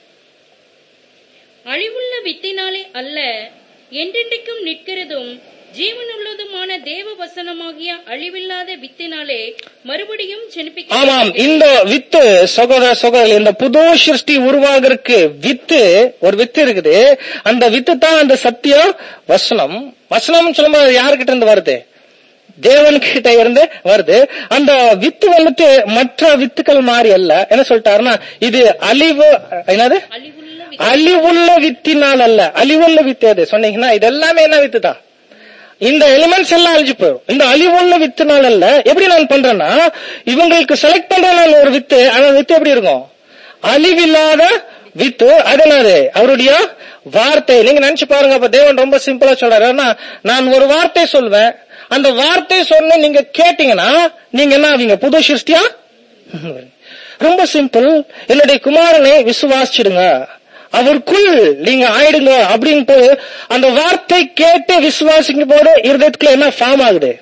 அழிவுள்ள வித்தினாலே அல்ல, என்றென்றைக்கும் நிற்கிறதும் ஜீவனுள்ளதுமான தேவ வசனமாகிய அழிவில்லாத வித்தினாலே மறுபடியும் ஜெனிப்பிக்க. ஆமாம், இந்த வித்து சகோதர சகோதரி, இந்த புது சிருஷ்டி உருவாகிறதுக்கு வித்து ஒரு வித்து இருக்குது. அந்த வித்து தான் அந்த சத்திய வசனம். வசனம் சொல்லும்போது யாருக்கிட்ட இருந்து வருது, தேவன் கிட்ட இருந்து வருது. அந்த வித்து வந்துட்டு மற்ற வித்துக்கள் மாதிரி அல்ல. என்ன சொல்லிட்டாருன்னா இது அழிவு, என்னது அழிவுள்ள வித்தினால் அல்ல. அழிவுள்ள வித்து எது சொன்னீங்கன்னா இது எல்லாமே என்ன வித்து தான், இந்த எலிமெண்ட்ஸ் எல்லாம் அழிஞ்சு போயிடும். இந்த அழிவுள்ள வித்துனால் அல்ல. எப்படி நான் பண்றேன்னா இவங்களுக்கு செலக்ட் பண்ற நான் ஒரு வித்து, அந்த வித்து எப்படி இருக்கும், அழிவில்லாத வித்து. அதனால அவருடைய வார்த்தை நீங்க நினைச்சு பாருங்க. அப்ப தேவன் ரொம்ப சிம்பிளா சொல்றாரு, நான் ஒரு வார்த்தை சொல்வேன், அந்த வார்த்தை சொன்ன நீங்க கேட்டீங்கன்னா நீங்க என்ன ஆவீங்க, புது சிருஷ்டியா. ரொம்ப சிம்பிள். என்னுடைய குமாரனை விசுவாசிச்சிடுங்க, அவருக்குள் நீங்க ஆயிடுங்க அப்படின்னு அந்த வார்த்தை கேட்டு விசுவாசிக்கும் போது இருதயத்துக்குள்ள என்ன ஃபார்ம் ஆகுது,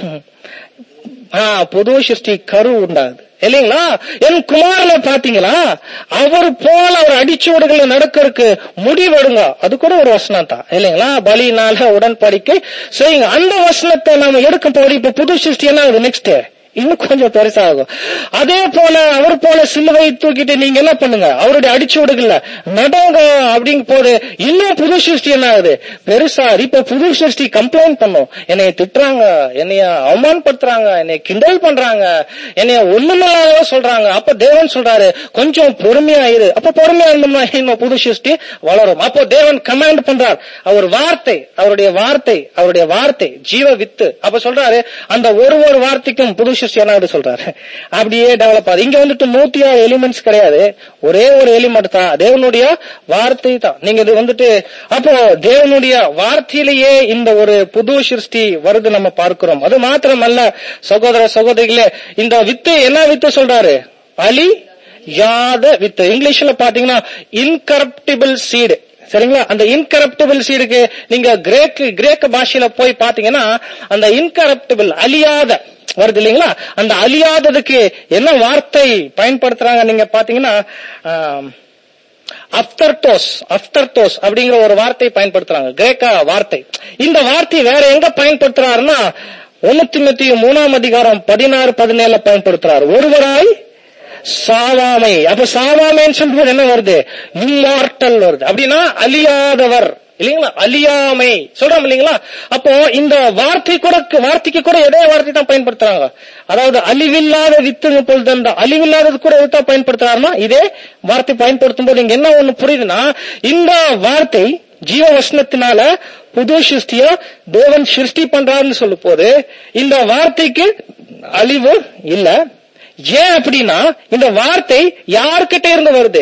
புது சிருஷ்டி கரு உண்டாகுது இல்லைங்களா? என் குமாரனை பாத்தீங்களா, அவர் போல அவர் அடிச்சுவடுகளை நடக்கிறதுக்கு முடிவெடுங்க. அது கூட ஒரு வசனம் தான் இல்லைங்களா? பலினால உடன்படிக்கை செய்யுங்க. அந்த வசனத்தை நாம எடுக்கும் போது இப்ப புது சிருஷ்டி என்ன ஆகுது, நெக்ஸ்ட் இன்னும் கொஞ்சம் பெருசாகும். அதே போல அவர் போல சிலுவை தூக்கிட்டு நீங்க என்ன பண்ணுங்க, அவருடைய அடிச்சுவடுகள்ல நடங்க அப்படிங்க போது இன்னும் புது சிருஷ்டி என்ன ஆகுது, பெருசா. இப்ப புது சிருஷ்டி கம்ப்ளைண்ட் பண்ணும், என்னைய திட்டுறாங்க, என்னைய அவமானப்படுத்துறாங்க, என்னைய கிண்டல் பண்றாங்க, என்னைய ஒண்ணுமில்லாத சொல்றாங்க. அப்ப தேவன் சொல்றாரு கொஞ்சம் பொறுமையா இரு. அப்ப பொறுமையா இருந்தோம்னா இன்னும் புது சிருஷ்டி வளரும். அப்போ தேவன் கமாண்ட் பண்றார், அவர் வார்த்தை, அவருடைய வார்த்தை, அவருடைய வார்த்தை ஜீவ வித்து. அப்ப சொல்றாரு அந்த ஒரு ஒரு வார்த்தைக்கும் புது சொல்றாரு. அப்படியே டெவலப் ஆகுது. இங்க வந்துட்டு நூத்தி ஆறு எலிமெண்ட்ஸ் கிடையாது, ஒரே ஒரு எலிமெண்ட் தான், தேவனுடைய வார்த்தை தான். நீங்க இது வந்துட்டு அப்போ தேவனுடைய வார்த்தையிலேயே இந்த ஒரு புது சிருஷ்டி வருது நம்ம பார்க்கிறோம். அது மாத்திரம் அல்ல சகோதர சகோதரிகளே, இந்த வித்து என்ன வித்து சொல்றாரு, அழி யாத வித்து. இங்கிலீஷ்ல பாத்தீங்கன்னா இன்கரப்டிபிள் சீடு. சரிங்களா? அந்த இன்கரப்டிபிள் சீடுக்கு நீங்க கிரேக் கிரேக்க பாஷையில போய் பாத்தீங்கன்னா அந்த இன்கரப்டிபிள் அழியாத வருது இல்லைங்களா? அந்த அழியாததுக்கு என்ன வார்த்தை பயன்படுத்துறாங்க நீங்க பாத்தீங்கன்னா அப்தர்டோஸ் அப்தர்டோஸ் அப்படிங்கிற ஒரு வார்த்தை பயன்படுத்துறாங்க, கிரேக்க வார்த்தை. இந்த வார்த்தை வேற எங்க பயன்படுத்துறாருன்னா ஒன்னு தீமோத்தேயு மூணாம் அதிகாரம் பதினாறு பதினேழுல பயன்படுத்துறாரு. ஒருவராய் சாவாமை. அப்ப சாவாமைன்னு சொல்லும்போது என்ன வருது? இம்மார்டல் வருது. அப்படின்னா அழியாதவர் இல்லைங்களா? அழியாமை சொல்றோம் இல்லைங்களா? அப்போ இந்த வார்த்தை கூட வார்த்தைக்கு கூட எதே வார்த்தை தான் பயன்படுத்துறாங்க. அதாவது அழிவில்லாத வித்துங்க பொழுது அந்த அழிவில்லாதது கூட எதுதான் பயன்படுத்துறாருன்னா இதே வார்த்தை பயன்படுத்தும் போது இங்க என்ன ஒண்ணு புரியுதுன்னா, இந்த வார்த்தை ஜீவ வசனத்தினால புது சிருஷ்டிய தேவன் சிருஷ்டி பண்றாருன்னு சொல்லும் போது இந்த வார்த்தைக்கு அழிவு இல்ல. ஏன் அப்படின்னா இந்த வார்த்தை யார்கிட்ட இருந்து வருது?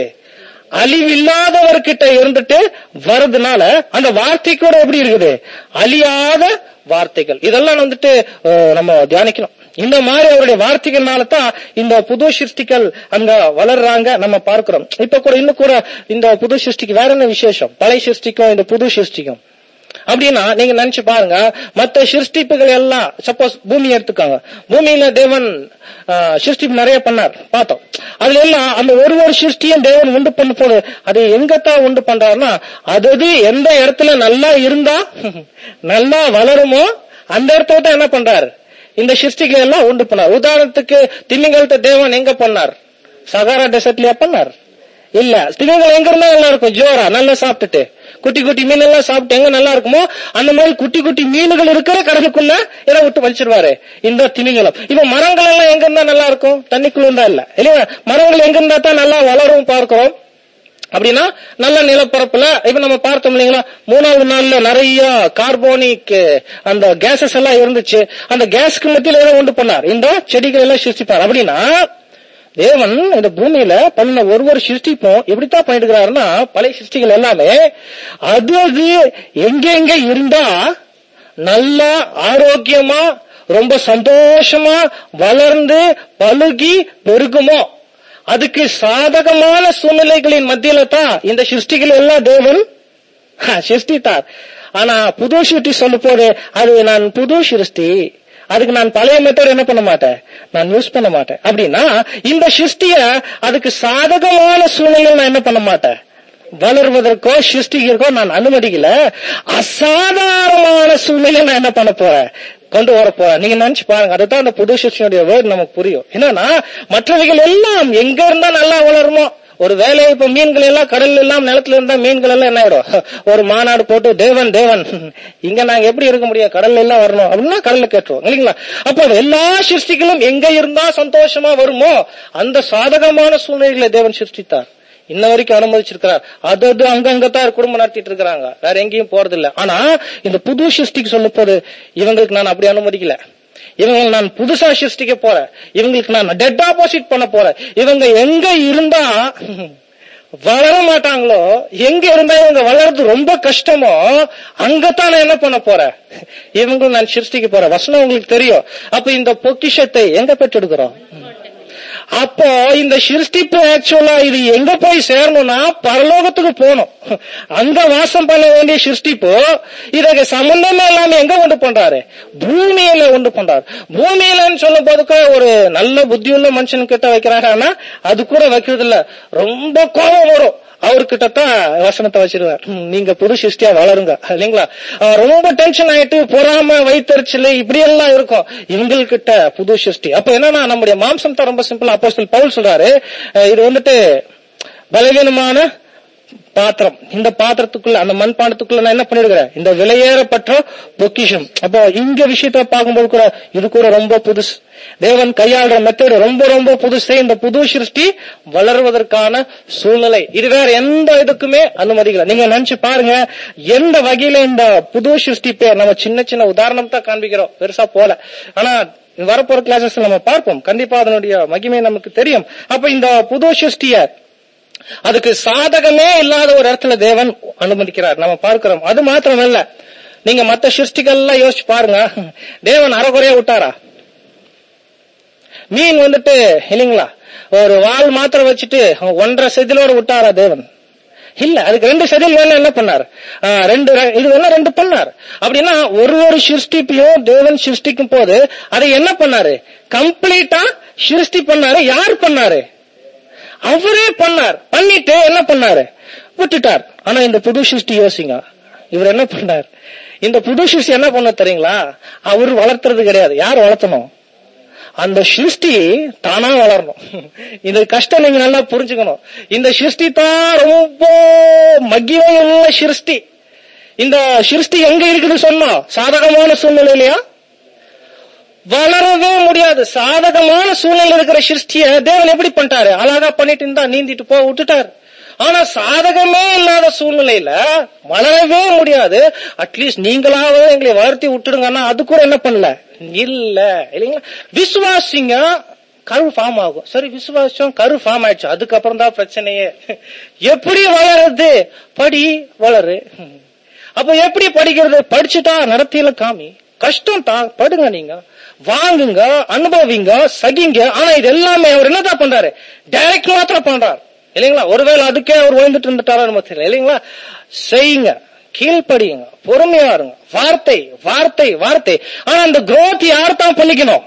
அழிவில்லாதவர்கிட்ட இருந்துட்டு வருதுனால அந்த வார்த்தை கூட எப்படி இருக்குது? அழியாத வார்த்தைகள். இதெல்லாம் வந்துட்டு நம்ம தியானிக்கணும். இந்த மாதிரி அவருடைய வார்த்தைகள்னால தான் இந்த புது சிருஷ்டிகள் அங்க வளர்றாங்க நம்ம பார்க்கிறோம். இப்ப கூட இன்னும் கூட இந்த புது சிருஷ்டிக்கு வேற என்ன விசேஷம்? பழைய சிருஷ்டிக்கும் இந்த புது சிருஷ்டிக்கும் அப்படின்னா நீங்க நினைச்சு பாருங்க. மற்ற சிருஷ்டிப்புகள் எல்லாம் சப்போஸ் பூமி எடுத்துக்காங்க. பூமியில தேவன் சிருஷ்டிப்பு நிறைய பண்ணார் பார்த்தோம். அதுல எல்லாம் அந்த ஒரு ஒரு சிருஷ்டியும் தேவன் உண்டு பண்ண போது அது எங்கத்தான் உண்டு பண்றாருன்னா அது எந்த இடத்துல நல்லா இருந்தா நல்லா வளருமோ அந்த இடத்த என்ன பண்றாரு? இந்த சிருஷ்டிகளை எல்லாம் உண்டு பண்ணார். உதாரணத்துக்கு திமிங்கலத்தை தேவன் எங்க பண்ணார்? சகாரா டெசர்ட்லயா பண்ணார்? இல்ல. திமிங்கலம் எங்க இருந்தா நல்லா இருக்கும்? ஜோரா நல்லா சாப்பிட்டுட்டு குட்டி குட்டி மீன் எல்லாம் சாப்பிட்டு எங்க நல்லா இருக்குமோ அந்த மாதிரி குட்டி குட்டி மீன்கள் இருக்கிற கடலுக்குள்ள இதை விட்டு வலிச்சிருவாரு இந்த திமிங்கலம். இப்ப மரங்கள் எல்லாம் எங்க இருந்தா நல்லா இருக்கும்? தண்ணிக்குள்ள இருந்தா இல்ல இல்லையா? மரங்கள் எங்க இருந்தா தான் நல்லா வளரும் பார்க்கிறோம். அப்படின்னா நல்ல நிலப்பரப்புல இப்ப நம்ம பார்த்தோம் இல்லைங்களா? மூணாவது நாள்ல நிறைய கார்போனிக் அந்த கேசஸ் எல்லாம் இருந்துச்சு. அந்த கேஸ்க்கு மத்தியில ஏதோ உண்டு பண்ணார், இந்த செடிகள் எல்லாம் சிருஷ்டிப்பார். அப்படின்னா தேவன் இந்த பூமியில பண்ண ஒரு ஒரு சிருஷ்டிப்பும் எப்படித்தான் பண்ணிருக்கிறாருன்னா பழைய சிருஷ்டிகள் எல்லாமே அது அது எங்க எங்க இருந்தா நல்லா ஆரோக்கியமா ரொம்ப சந்தோஷமா வளர்ந்து பழுகி பெருகுமோ அதுக்கு சாதகமான சூழ்நிலைகளின் மத்தியில தான் இந்த சிருஷ்டிகள் எல்லாம் தேவன் சிருஷ்டித்தார். ஆனா புது சிருஷ்டி சொல்லும் போது அது நான் புது சிருஷ்டி, அதுக்கு நான் பழைய மெத்தட் என்ன பண்ண மாட்டேன், நான் யூஸ் பண்ண மாட்டேன். அப்படின்னா இந்த சிருஷ்டிய அதுக்கு சாதகமான சூழ்நிலை நான் என்ன பண்ண மாட்டேன், வளர்வதற்கோ சிருஷ்டிக்கிறக்கோ நான் அனுமதிக்கல. அசாதாரணமான சூழ்நிலை நான் என்ன பண்ண போறேன், கொண்டு வர போறேன். நீங்க நினைச்சு பாருங்க, அதுதான் அந்த புது சிருஷ்டியுடைய வேர்ட் நமக்கு புரியும். என்னன்னா மற்றவைகள் எல்லாம் எங்க இருந்தா நல்லா வளருமோ, ஒரு வேலை இப்ப மீன்கள் எல்லாம் கடல்ல எல்லாம் நிலத்துல இருந்தா மீன்கள் எல்லாம் என்ன ஆயிடும், ஒரு மாநாடு போட்டு தேவன் தேவன் இங்க நாங்க எப்படி இருக்க முடியும், கடல்ல எல்லாம் வரணும் அப்படின்னா கடல்ல கேட்டுருவோம் இல்லைங்களா? அப்ப எல்லா சிருஷ்டிகளும் எங்க இருந்தா சந்தோஷமா வருமோ அந்த சாதகமான சூழ்நிலைகளை தேவன் சிருஷ்டித்தார், இன்ன வரைக்கும் அனுமதிச்சிருக்கிறார். அது அது அங்கங்கத்தான் குடும்பம் நடத்திட்டு இருக்கிறாங்க, வேற எங்கேயும் போறது இல்ல. ஆனா இந்த புது சிருஷ்டிக்கு சொல்லும் போது இவங்களுக்கு நான் அப்படி அனுமதிக்கல, இவங்க நான் புதுசா சிருஷ்டிக்க போறேன், இவங்களுக்கு நான் டெட் ஆப்போசிட் பண்ண போறேன். இவங்க எங்க இருந்தா வளர மாட்டாங்களோ, எங்க இருந்தா இவங்க வளர்றது ரொம்ப கஷ்டமோ அங்கத்தான் நான் என்ன பண்ண போறேன், இவங்களும் நான் சிருஷ்டிக்க போறேன். வசனம் உங்களுக்கு தெரியும். அப்ப இந்த பொக்கிஷத்தை எங்க பெற்றெடுக்கிறோம்? அப்போ இந்த சிருஷ்டிப்பு ஆக்சுவலா இது எங்க போய் சேரணும்னா பரலோகத்துக்கு போகணும். அங்க வாசம் பண்ண வேண்டிய சிருஷ்டிப்பு இதுக்கு சம்பந்தமே இல்லாம எங்க கொண்டு பண்றாரு, பூமியில கொண்டு பண்றாரு. பூமியிலன்னு சொல்லும் போதுக்கு ஒரு நல்ல புத்தியுள்ள மனுஷன் கிட்ட வைக்கிறாங்க, ஆனா அது கூட வைக்கிறது இல்ல, ரொம்ப கோபம் வரும் அவர்கிட்டதான் வசனத்தை வச்சிருவார், நீங்க புது சிருஷ்டியா வளருங்க இல்லைங்களா? ரொம்ப டென்ஷன் ஆயிட்டு பொறாம வைத்தறிச்சல் இப்படி எல்லாம் இருக்கும் இவங்ககிட்ட புது சிருஷ்டி. அப்ப என்னன்னா நம்முடைய மாம்சம் தான் ரொம்ப சிம்பிள். அப்போஸ்தலன் பவுல் சொல்றாரு, இது வந்துட்டு பலவீனமான பாத்திரம், இந்த பாத்திரத்துக்குள்ள அந்த மண் பாண்டத்துக்குள்ள நான் என்ன பண்ணிருக்கிறேன், இந்த விலையேறப்பட்ட பொக்கிஷம். அப்போ இங்க விஷயத்த பார்க்கும்போது கூட இது கூட ரொம்ப புதுசு, தேவன் கையாளுற மெத்தட் ரொம்ப ரொம்ப புதுசு. இந்த புது சிருஷ்டி வளர்வதற்கான சூழ்நிலை இது வேற எந்த இதுக்குமே அனுமதிக்கல. நீங்க நினைச்சு பாருங்க, எந்த வகையில இந்த புது சிருஷ்டி பேர் நம்ம சின்ன சின்ன உதாரணம் தான் காண்பிக்கிறோம், பெருசா போல. ஆனா வரப்போற கிளாஸஸ் நம்ம பார்ப்போம், கண்டிப்பா அதனுடைய மகிமை நமக்கு தெரியும். அப்ப இந்த புது சிருஷ்டிய அதுக்கு சாதகமே இல்லாத ஒரு இடத்துல தேவன் அனுமதிக்கிறார், நம்ம பார்க்கிறோம். அது மாத்திரமல்ல, நீங்க மற்ற சிருஷ்டிகள் எல்லாம் யோசிச்சு பாருங்க, தேவன் அறகுறையா விட்டாரா? மீன் வந்துட்டு இல்லைங்களா, ஒரு வால் மாத்திரம் வச்சுட்டு ஒன்றரை செதிலோட விட்டாரா தேவன்? இல்ல, அதுக்கு ரெண்டு செதில் வேணா என்ன பண்ணார்? ரெண்டு இது வேணா ரெண்டு பண்ணார். அப்படின்னா ஒரு ஒரு சிருஷ்டிப்பையும் தேவன் சிருஷ்டிக்கும் போது அதை என்ன பண்ணாரு? கம்ப்ளீட்டா சிருஷ்டி பண்ணாரு. யார் பண்ணாரு? அவரே பண்ணார். பண்ணிட்டு என்ன பண்ணாரு? விட்டுட்டார். ஆனா இந்த புது சிருஷ்டி யோசிங்க, இவர் என்ன பண்ணார்? இந்த புது சிருஷ்டி என்ன பண்ண தெரியுங்களா? அவர் வளர்த்துறது கிடையாது. யார் வளர்த்தணும்? அந்த சிருஷ்டி தானா வளரணும். இந்த கஷ்டம் நீங்க நல்லா புரிஞ்சுக்கணும். இந்த சிருஷ்டி தான் ரொம்ப மகிமையுள்ள சிருஷ்டி. இந்த சிருஷ்டி எங்க இருக்குது சொன்னா சாதகமான சூழ்நிலை இல்லையா? வளரவே முடியாது. சாதகமான சூழ்நிலை இருக்கிற சிருஷ்டிய தேவன் எப்படி பண்ணிட்டாரு? அழகா பண்ணிட்டு இருந்தா நீந்திட்டு போ விட்டுட்டாரு. ஆனா சாதகமே இல்லாத சூழ்நிலையில வளரவே முடியாது. அட்லீஸ்ட் நீங்களாவது எங்களை வளர்த்தி விட்டுடுங்கன்னா அது கூட என்ன பண்ணல இல்ல இல்லைங்களா? விசுவாசிங்க கரு ஃபார்ம் ஆகும். சரி, விசுவாசம் கரு ஃபார்ம் ஆயிடுச்சு, அதுக்கப்புறம் தான் பிரச்சனையே. எப்படி வளருது? படி வளரு. அப்ப எப்படி படிக்கிறது? படிச்சுட்டா நடத்தியில காமி. கஷ்டம் தான், படுங்க, நீங்க வாங்குங்க, அனுபவிங்க, சகிங்க. ஆனா இது எல்லாமே அவர் என்னதான் பண்றாரு? டைரக்ட் மாத்திரம் பண்றாரு இல்லைங்களா? ஒருவேளை அதுக்கே அவர் ஓய்ந்துட்டு இருந்துட்டாரா நம்ம தெரியல இல்லைங்களா? செய்யுங்க, கீழ்படியுங்க, பொறுமையா இருங்க. வார்த்தை வார்த்தை வார்த்தை. ஆனா அந்த growth யார் தான் பண்ணிக்கணும்?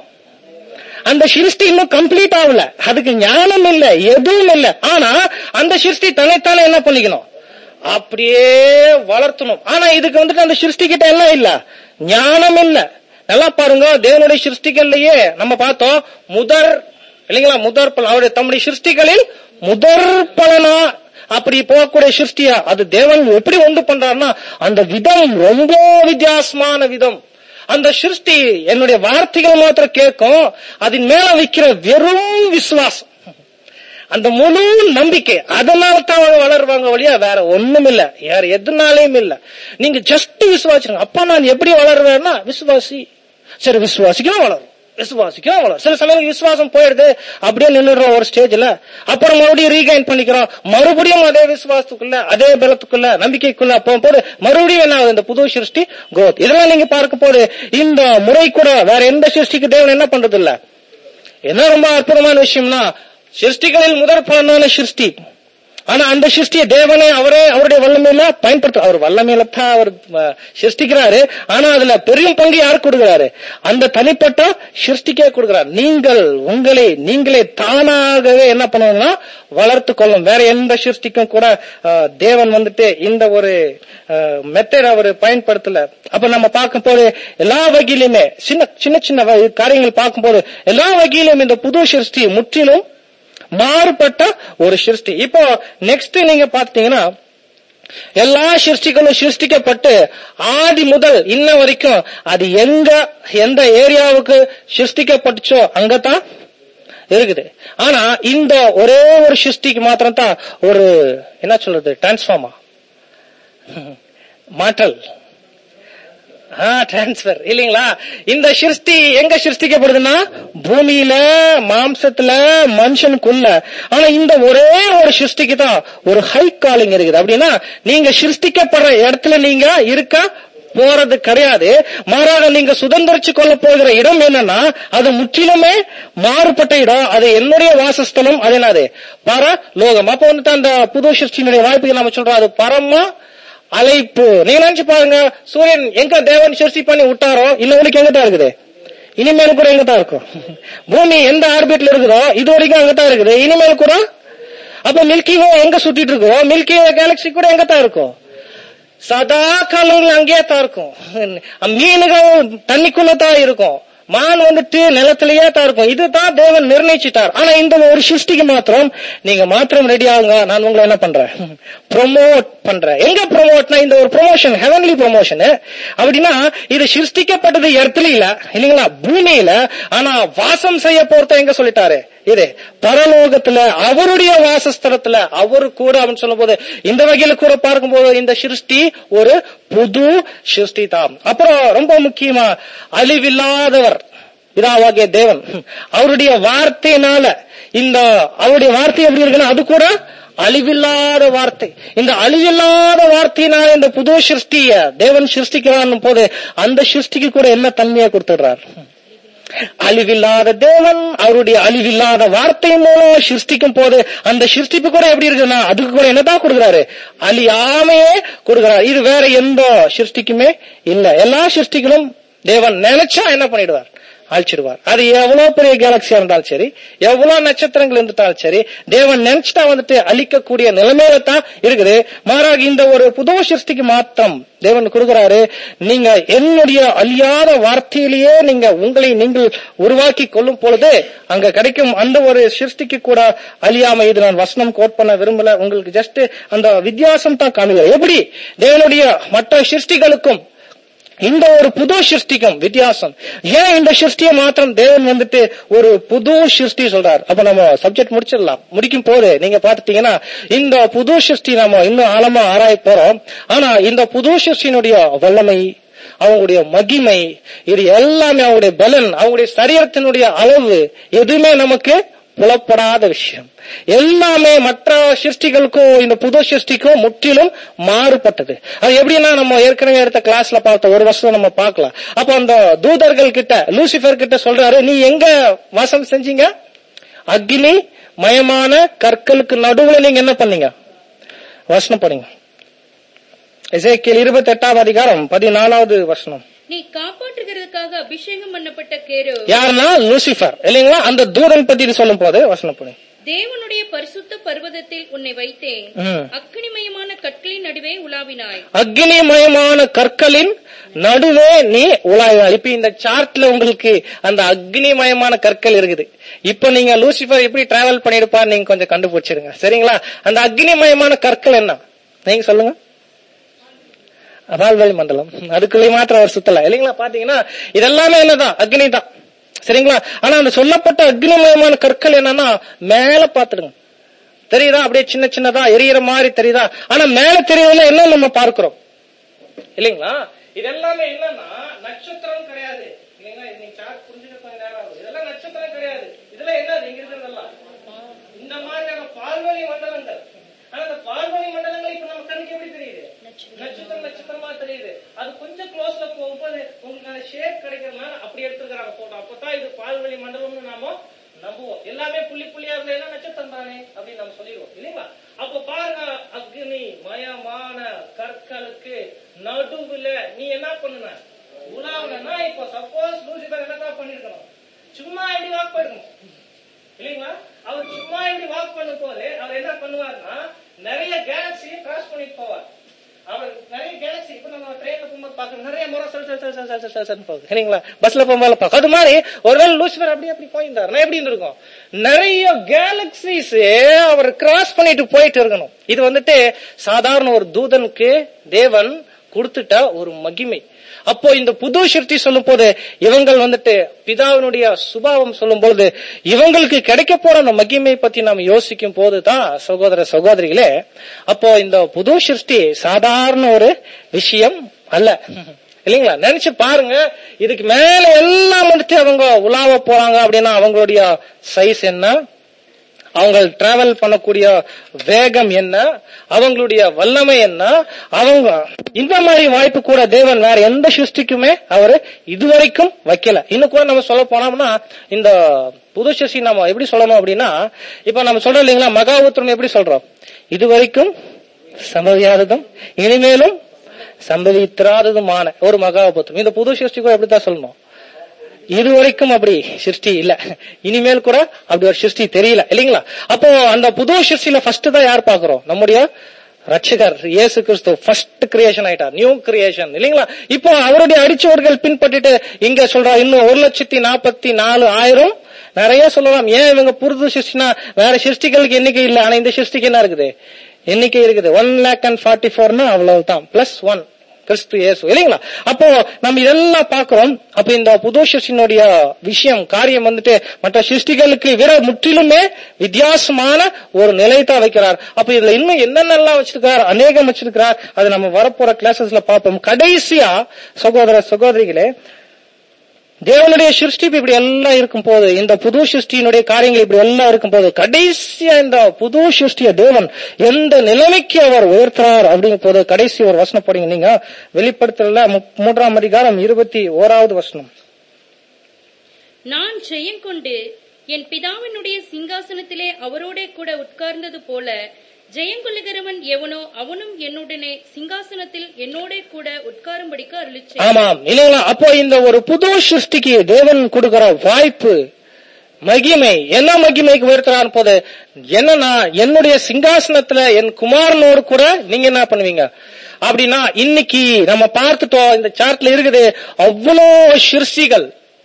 அந்த சிருஷ்டி இன்னும் கம்ப்ளீட் ஆகல, அதுக்கு ஞானம் இல்ல, எதுவும் இல்ல. ஆனா அந்த சிருஷ்டி தன்னைத்தானே என்ன பண்ணிக்கணும்? அப்படியே வளர்த்தணும். ஆனா இதுக்கு வந்துட்டு அந்த சிருஷ்டி கிட்ட எல்லாம் இல்ல, ஞானம் இல்ல. நல்லா பாருங்க, தேவனுடைய சிருஷ்டிகள்லயே நம்ம பார்த்தோம் முதற் இல்லைங்களா? முதற் பலன் அவருடைய தம்முடைய சிருஷ்டிகளில் முதற் பலனா அப்படி போகக்கூடிய சிருஷ்டியா அது தேவன் எப்படி உண்டு பண்றாருன்னா அந்த விதம் ரொம்ப வித்தியாசமான விதம். அந்த சிருஷ்டி என்னுடைய வார்த்தைகள் மாத்திரம் கேட்கும், அதன் மேல வைக்கிற வெறும் விசுவாசம், அந்த முழு நம்பிக்கை, அதனால தான் அவங்க வளருவாங்க வழியா வேற ஒண்ணும் இல்ல, வேற எதுனாலையும் இல்ல. நீங்க ஜஸ்ட் விசுவாசிங்க. அப்பா நான் எப்படி வளருவேன்னா விசுவாசி. சரி, விசுவாசிக்கும் வளரும், விசுவாசிக்கும் வளரும். சில சமயம் விசுவாசம் போயிடுது, அப்படியே நின்றுடுறோம் ஒரு ஸ்டேஜ்ல. அப்புறம் மறுபடியும் ரீகைன் பண்ணிக்கிறோம், மறுபடியும் அதே விசுவாசத்துக்குள்ள, அதே பலத்துக்குள்ள, நம்பிக்கைக்குள்ள போகும்போது மறுபடியும் என்ன ஆகுது? இந்த புது சிருஷ்டி growth. இதெல்லாம் நீங்க பார்க்க போது இந்த முறை கூட வேற எந்த சிருஷ்டிக்கு தேவன் என்ன பண்றது இல்ல. என்ன ரொம்ப அற்புதமான விஷயம்னா சிருஷ்டிகளில் முதற் பலனான சிருஷ்டி. ஆனா அந்த சிருஷ்டியை தேவனே அவரே அவருடைய வல்லமையில பயன்படுத்த, அவர் வல்லமையில தான் அவர் சிருஷ்டிக்கிறாரு. ஆனா அதுல பெரிய பங்கு யாருக்கு கொடுக்கிறாரு? அந்த தனிப்பட்ட சிருஷ்டிக்கே கொடுக்கிறார். நீங்கள் உங்களை நீங்களே தானாகவே என்ன பண்ணுவீங்கன்னா வளர்த்து கொள்ளும். வேற எந்த சிருஷ்டிக்கும் கூட தேவன் வந்துட்டு இந்த ஒரு மெத்தட் அவர் பயன்படுத்தல. அப்ப நம்ம பார்க்கும் போது எல்லா வகையிலுமே சின்ன சின்ன சின்ன காரியங்கள் பார்க்கும் போது எல்லா வகையிலும் இந்த புது சிருஷ்டி முற்றிலும் மாறுபட்ட ஒரு சிருஷ்டி. இப்போ நெக்ஸ்ட் நீங்க பாத்தீங்கன்னா எல்லா சிருஷ்டிகளும் சிருஷ்டிக்கப்பட்டு ஆதி முதல் இன்ன வரைக்கும் அது எங்க எந்த ஏரியாவுக்கு சிருஷ்டிக்கப்பட்டுச்சோ அங்கதான் இருக்குது. ஆனா இந்த ஒரே ஒரு சிருஷ்டிக்கு மாத்திரம் தான் ஒரு என்ன சொல்றது டிரான்ஸ்ஃபார்மா மாற்றல் டிரான்ஸ்பர் இல்லீங்களா? இந்த சிருஷ்டி எங்க சிருஷ்டிக்கப்படுதுன்னா பூமியில மாம்சத்துல மனுஷனுக்குள்ள. ஆனா இந்த ஒரே ஒரு சிருஷ்டிக்கு தான் ஒரு ஹை காலிங் இருக்குது. அப்படின்னா நீங்க சிருஷ்டிக்கப்படுற இடத்துல நீங்க இருக்க போறது கிடையாது, மாறாக நீங்க சுதந்திரிச்சு கொள்ள போகிற இடம் என்னன்னா அது முற்றிலுமே மாறுபட்ட இடம். அது என்னுடைய வாசஸ்தலம். அது என்னது? பரலோகம். அப்ப வந்துட்டு அந்த புது சிருஷ்டியினுடைய வாய்ப்புகள் நம்ம சொல்றோம் அது பரமா அழைப்பு. நீங்க நினைச்சு பாருங்க, சூரியன் எங்க தேவன் சிருஷ்டி பண்ணி விட்டாரோ இன்னொருக்கு எங்கதான் இருக்குது, இனிமேல் கூட எங்கதான் இருக்கும். பூமி எந்த ஆர்பிட்ல இருக்குதோ இது வரைக்கும் அங்கதான் இருக்குது, இனிமேல் கூட. அப்ப மில்கி வே எங்க சுத்திட்டு இருக்கோம், மில்கி வே கேலக்சி கூட எங்கதான் இருக்கும், சதா காலங்கள் அங்கேயே தான் இருக்கும். மீன்கள் தண்ணிக்குள்ளதான் இருக்கும், மான் வந்துட்டு நிலத்திலேயே தான் இருக்கும். இதுதான் தேவன் நிர்ணயிச்சிட்டார். ஆனா இந்த ஒரு சிருஷ்டிக்கு மாத்திரம் நீங்க மாத்திரம் ரெடி ஆகுங்க, நான் உங்களை என்ன பண்றேன் ப்ரொமோட் பண்றேன். எங்க ப்ரொமோட்னா இந்த ஒரு ப்ரொமோஷன், ஹெவன்லி ப்ரொமோஷன். அப்படின்னா இது சிருஷ்டிக்கப்பட்டது எர்த்ல இல்ல இல்லீங்களா, பூமியில. ஆனா வாசம் செய்ய போறத எங்க சொல்லிட்டாரு, இது பரலோகத்துல அவருடைய வாசஸ்தலத்துல அவரு கூட அப்படின்னு சொல்லும் போது இந்த வகையில கூட பார்க்கும்போது இந்த சிருஷ்டி ஒரு புது சிருஷ்டி தான். அப்புறம் ரொம்ப முக்கியமா அழிவில்லாதவர் பிதாவாகிய தேவன் அவருடைய வார்த்தையினால, இந்த அவருடைய வார்த்தை எப்படி இருக்குன்னா அது கூட அழிவில்லாத வார்த்தை. இந்த அழிவில்லாத வார்த்தையினால இந்த புது சிருஷ்டிய தேவன் சிருஷ்டிக்கிறான் போது அந்த சிருஷ்டிக்கு கூட என்ன தன்மையை கொடுத்துடுறார், அழிவில்லாத தேவன் அவருடைய அழிவில்லாத வார்த்தை மூலம் சிருஷ்டிக்கும் போது அந்த சிருஷ்டிப்பு கூட எப்படி இருக்குன்னா அதுக்கு கூட என்னதான் கொடுக்கிறாரு, அழியாமையே கொடுக்கிறார். இது வேற எந்த சிருஷ்டிக்குமே இல்ல. எல்லா சிருஷ்டிகளும் தேவன் நினைச்சா என்ன பண்ணிடுவார், அழிச்சிடுவார். அது எவ்வளவு பெரிய கேலக்சியா இருந்தாலும் சரி, எவ்வளவு நட்சத்திரங்கள் இருந்தாலும் சரி, தேவன் நினைச்சிட்டா வந்துட்டு அழிக்கக்கூடிய நிலைமையில தான் இருக்குது. மாறாக இந்த ஒரு புது சிருஷ்டிக்கு மாத்திரம் தேவன் கொடுக்கிறாரு, நீங்க என்னுடைய அழியாத வார்த்தையிலேயே நீங்க உங்களை நீங்கள் உருவாக்கி கொள்ளும் பொழுது அங்க கிடைக்கும் அந்த ஒரு சிருஷ்டிக்கு கூட அழியாமை. இது நான் வசனம் கோட் பண்ண விரும்பல, உங்களுக்கு ஜஸ்ட் அந்த வித்தியாசம் தான் காமிக்கிறேன். எப்படி தேவனுடைய மற்ற சிருஷ்டிகளுக்கும் இந்த ஒரு புது சிருஷ்டிக்கும் வித்தியாசம். ஏன் இந்த சிருஷ்டியை மாத்திரம் தேவன் வந்துட்டு ஒரு புது சிருஷ்டி சொல்றார். அப்ப நம்ம சப்ஜெக்ட் முடிச்சிடலாம். முடிக்கும் போது நீங்க பாத்துட்டீங்கன்னா இந்த புது சிருஷ்டி நம்ம இன்னும் ஆழமா ஆராய போறோம். ஆனா இந்த புது சிருஷ்டியினுடைய வல்லமை, அவங்களுடைய மகிமை, இது எல்லாமே அவங்களுடைய பலன், அவங்களுடைய சரீரத்தினுடைய அளவு எதுவுமே நமக்கு புலப்படாத விஷயம். எல்லாமே மற்ற சிருஷ்டிகளுக்கும் இந்த புது சிருஷ்டிக்கும் முற்றிலும் மாறுபட்டது. அது எப்படின்னா நம்ம ஏற்கனவே எடுத்த கிளாஸ்ல பார்த்த ஒரு வருஷம் நம்ம பார்க்கலாம். அப்ப அந்த தூதர்கள் கிட்ட லூசிபர் கிட்ட சொல்றாரு, நீ எங்க வாசம் செஞ்சீங்க? அக்னி மயமான கற்களுக்கு நடுவுல நீங்க என்ன பண்ணீங்க? வசனம் பண்ணீங்க. எசேக்கியேல் இருபத்தி எட்டாவது அதிகாரம் பதினாலாவது வசனம். நீ காப்பாற்றுகிறதுக்காக அபிஷேகம் பண்ணப்பட்ட கேரு யாருன்னா லூசிபர் இல்லைங்களா? அந்த தூதன் பத்தி சொல்லும் போது வசனம் பண்ணி, தேவனுடைய பரிசுத்த பர்வதத்தில் உன்னை வைத்தேன், அக்னிமயமான கற்களின் நடுவே உலாவினாய். அக்னிமயமான கற்களின் நடுவே நீ உலாவினாய். இப்ப இந்த சார்ட்ல உங்களுக்கு அந்த அக்னிமயமான கற்கள் இருக்குது. இப்ப நீங்க லூசிபர் எப்படி டிராவல் பண்ணிருப்பான்னு நீங்க கொஞ்சம் கண்டுபிடிச்சிருங்க, சரிங்களா? அந்த அக்னிமயமான கற்கள் என்ன நீங்க சொல்லுங்க. பால்வெளி மண்டலம், அதுக்குள்ளே மாத்திரம் அவர் சுத்தல இல்லைங்களா? பாத்தீங்கன்னா இதெல்லாமே என்னதான், அக்னி தான், சரிங்களா? ஆனா அந்த சொல்லப்பட்ட அக்னிமயமான கற்கள் என்னன்னா மேல பாத்துடுங்க, தெரியுதா? அப்படியே சின்ன சின்னதா எரியற மாதிரி தெரியுதா? ஆனா மேல தெரியல என்ன நம்ம பார்க்கிறோம் இல்லைங்களா? இதெல்லாமே என்னன்னா நட்சத்திரம் கிடையாது இல்லைங்களா? இன்னைக்கு சார்ட் புரிஞ்சுக்க கொஞ்சம் நேரம் ஆகுது. இதெல்லாம் நட்சத்திரம் கிடையாது. இதுல என்ன இங்க இருக்கிறதெல்லாம் இந்த மாதிரியான பால்வெளி மண்டலங்கள். ஆனா அந்த பால்வெளி மண்டலங்கள் இப்ப நம்ம கண்ணுக்கு எப்படி தெரியுது? நட்சத்திரம் நட்சத்திரமா தெரியுது. அது கொஞ்சம் க்ளோஸ்ல போகும்போது உங்களுக்கு அந்த ஷேப் கிடைக்கிறதுனால அப்படி எடுத்துக்கிறாங்க போட்டோ. அப்பதான் இது பால்வெளி மண்டலம்னு நாம நம்புவோம். எல்லாமே புள்ளி புள்ளியா இருந்தா நட்சத்திரம் தானே அப்படின்னு நம்ம சொல்லிடுவோம் இல்லைங்களா? அப்ப பாருங்க, அக்னி மயமான கற்களுக்கு நடுவுல நீ என்ன பண்ணுன, உலாவுனா. இப்போ சப்போஸ் லூசிபர் என்னதான் பண்ணிருக்கணும், சும்மா இப்படி வாக் பண்ணிருக்கணும் இல்லைங்களா? அவர் சும்மா இப்படி வாக் பண்ணும் போது அவர் என்ன பண்ணுவார்னா நிறைய கேலக்சியை கிராஸ் பண்ணிட்டு போவார். அவர் நிறைய கேலக்சி இப்ப நம்ம ட்ரெயின்ல போகும்போது பாக்க நிறைய முறை போகுது இல்லைங்களா? பஸ்ல போகும்போது பார்க்க அது மாதிரி ஒருவேளை லூசிபர் அப்படி அப்படி போயிருந்தாருன்னா எப்படி இருந்திருக்கும்? நிறைய கேலக்சிஸ் அவர் கிராஸ் பண்ணிட்டு போயிட்டு இருக்கணும். இது வந்துட்டு சாதாரண ஒரு தூதனுக்கு தேவன் கொடுத்துட்ட ஒரு மகிமை. அப்போ இந்த புது சிருஷ்டி சொல்லும் போது இவங்கள் வந்துட்டு பிதாவினுடைய சுபாவம் சொல்லும் போது இவங்களுக்கு கிடைக்க போற அந்த மகிமை பத்தி நாம் யோசிக்கும் போதுதான் சகோதர சகோதரிகளே, அப்போ இந்த புது சிருஷ்டி சாதாரண ஒரு விஷயம் அல்ல இல்லைங்களா? நினைச்சு பாருங்க, இதுக்கு மேல எல்லாம் வந்துட்டு அவங்க உலாவ போறாங்க அப்படின்னா அவங்களுடைய சைஸ் என்ன, அவங்க டிராவல் பண்ணக்கூடிய வேகம் என்ன, அவங்களுடைய வல்லமை என்ன, அவங்க இந்த மாதிரி வாய்ப்பு கூட தேவன் வேற எந்த சிருஷ்டிக்குமே அவரு இதுவரைக்கும் வைக்கல. இன்னும் கூட நம்ம சொல்ல போனோம்னா இந்த புது சிருஷ்டி நம்ம எப்படி சொல்லணும் அப்படின்னா, இப்ப நம்ம சொல்றோம் இல்லைங்களா, மகாபுத்திரம் எப்படி சொல்றோம், இதுவரைக்கும் சம்பவியாததும் இனிமேலும் சம்பவித்திராததுமான ஒரு மகாபுத்திரம். இந்த புது சிருஷ்டி கூட எப்படித்தான் சொல்லணும், இதுவரைக்கும் அப்படி சிருஷ்டி இல்ல, இனிமேல் கூட அப்படி ஒரு சிருஷ்டி தெரியல இல்லைங்களா? அப்போ அந்த புது சிருஷ்டியில ஃபர்ஸ்ட் தான் யார் பாக்குறோம், நம்முடைய ரட்சகர் இயேசு கிறிஸ்து ஃபர்ஸ்ட் கிரியேஷன் ஆயிட்டார், நியூ கிரியேஷன் இல்லைங்களா? இப்போ அவருடைய அடிச்சவர்கள் பின்பற்றிட்டு இங்க சொல்றா இன்னும் ஒரு லட்சத்தி நாற்பத்தி நாலு ஆயிரம் நிறைய சொல்லலாம். ஏன் இவங்க புது சிருஷ்டினா வேற சிருஷ்டிகளுக்கு எண்ணிக்கை இல்ல, ஆனா இந்த சிருஷ்டிக்கு என்ன இருக்குது, எண்ணிக்கை இருக்குது. ஒன் லேக் அண்ட் ஃபார்ட்டி ஃபோர்னா அவ்வளவுதான், பிளஸ் ஒன் கிறிஸ்து இயேசு இல்லைங்களா? அப்போ நம்ம இதெல்லாம் பாக்குறோம். அப்ப இந்த புது சிருஷ்டியினுடைய விஷயம் காரியம் வந்துட்டு மற்ற சிருஷ்டிகளுக்கு வேற முற்றிலுமே வித்தியாசமான ஒரு நிலையத்தான் வைக்கிறார். அப்ப இதுல இன்னும் என்னென்னலாம் வச்சிருக்கார், அநேகம் வச்சிருக்கிறார். அது நம்ம வரப்போற கிளாஸஸ்ல பார்ப்போம். கடைசியா சகோதர சகோதரிகளே, தேவனுடைய சிருஷ்டிப்பு இப்படி எல்லாம் இருக்கும் போது, இந்த புது சிருஷ்டியினுடைய காரியங்கள் இப்படி எல்லாம் இருக்கும் போது, கடைசியா இந்த புது சிருஷ்டிய தேவன் எந்த நிலைமைக்கு அவர் உயர்த்துறார் அப்படிங்கும் போது கடைசி ஒரு வசனம் போடுங்க நீங்க, வெளிப்படுத்தல மூன்றாம் அதிகாரம் இருபத்தி ஓராவது வசனம். நான் ஜெயம் கொண்டு என் பிதாவினுடைய சிங்காசனத்திலே அவரோட கூட உட்கார்ந்தது போல ஜெயங்கொள்ளுகிறவன் எவனோ அவனும் என்னுடனே சிங்காசனத்தில் என்னோட கூட உட்காரும்படிக்கு அருளிச்சேன். ஆமாம் இல்லைங்களா? அப்போ இந்த ஒரு புது சிருஷ்டிக்கு தேவன் கொடுக்கிற வாய்ப்பு, மகிமை, என்ன மகிமைக்கு உயர்த்துறான் போது என்னன்னா, என்னுடைய சிங்காசனத்துல என் குமாரனோடு கூட நீங்க என்ன பண்ணுவீங்க அப்படின்னா, இன்னைக்கு நம்ம பார்த்துட்டோம் இந்த சார்ட்ல இருக்குது அவ்வளோ சிருஷ்டிகள்.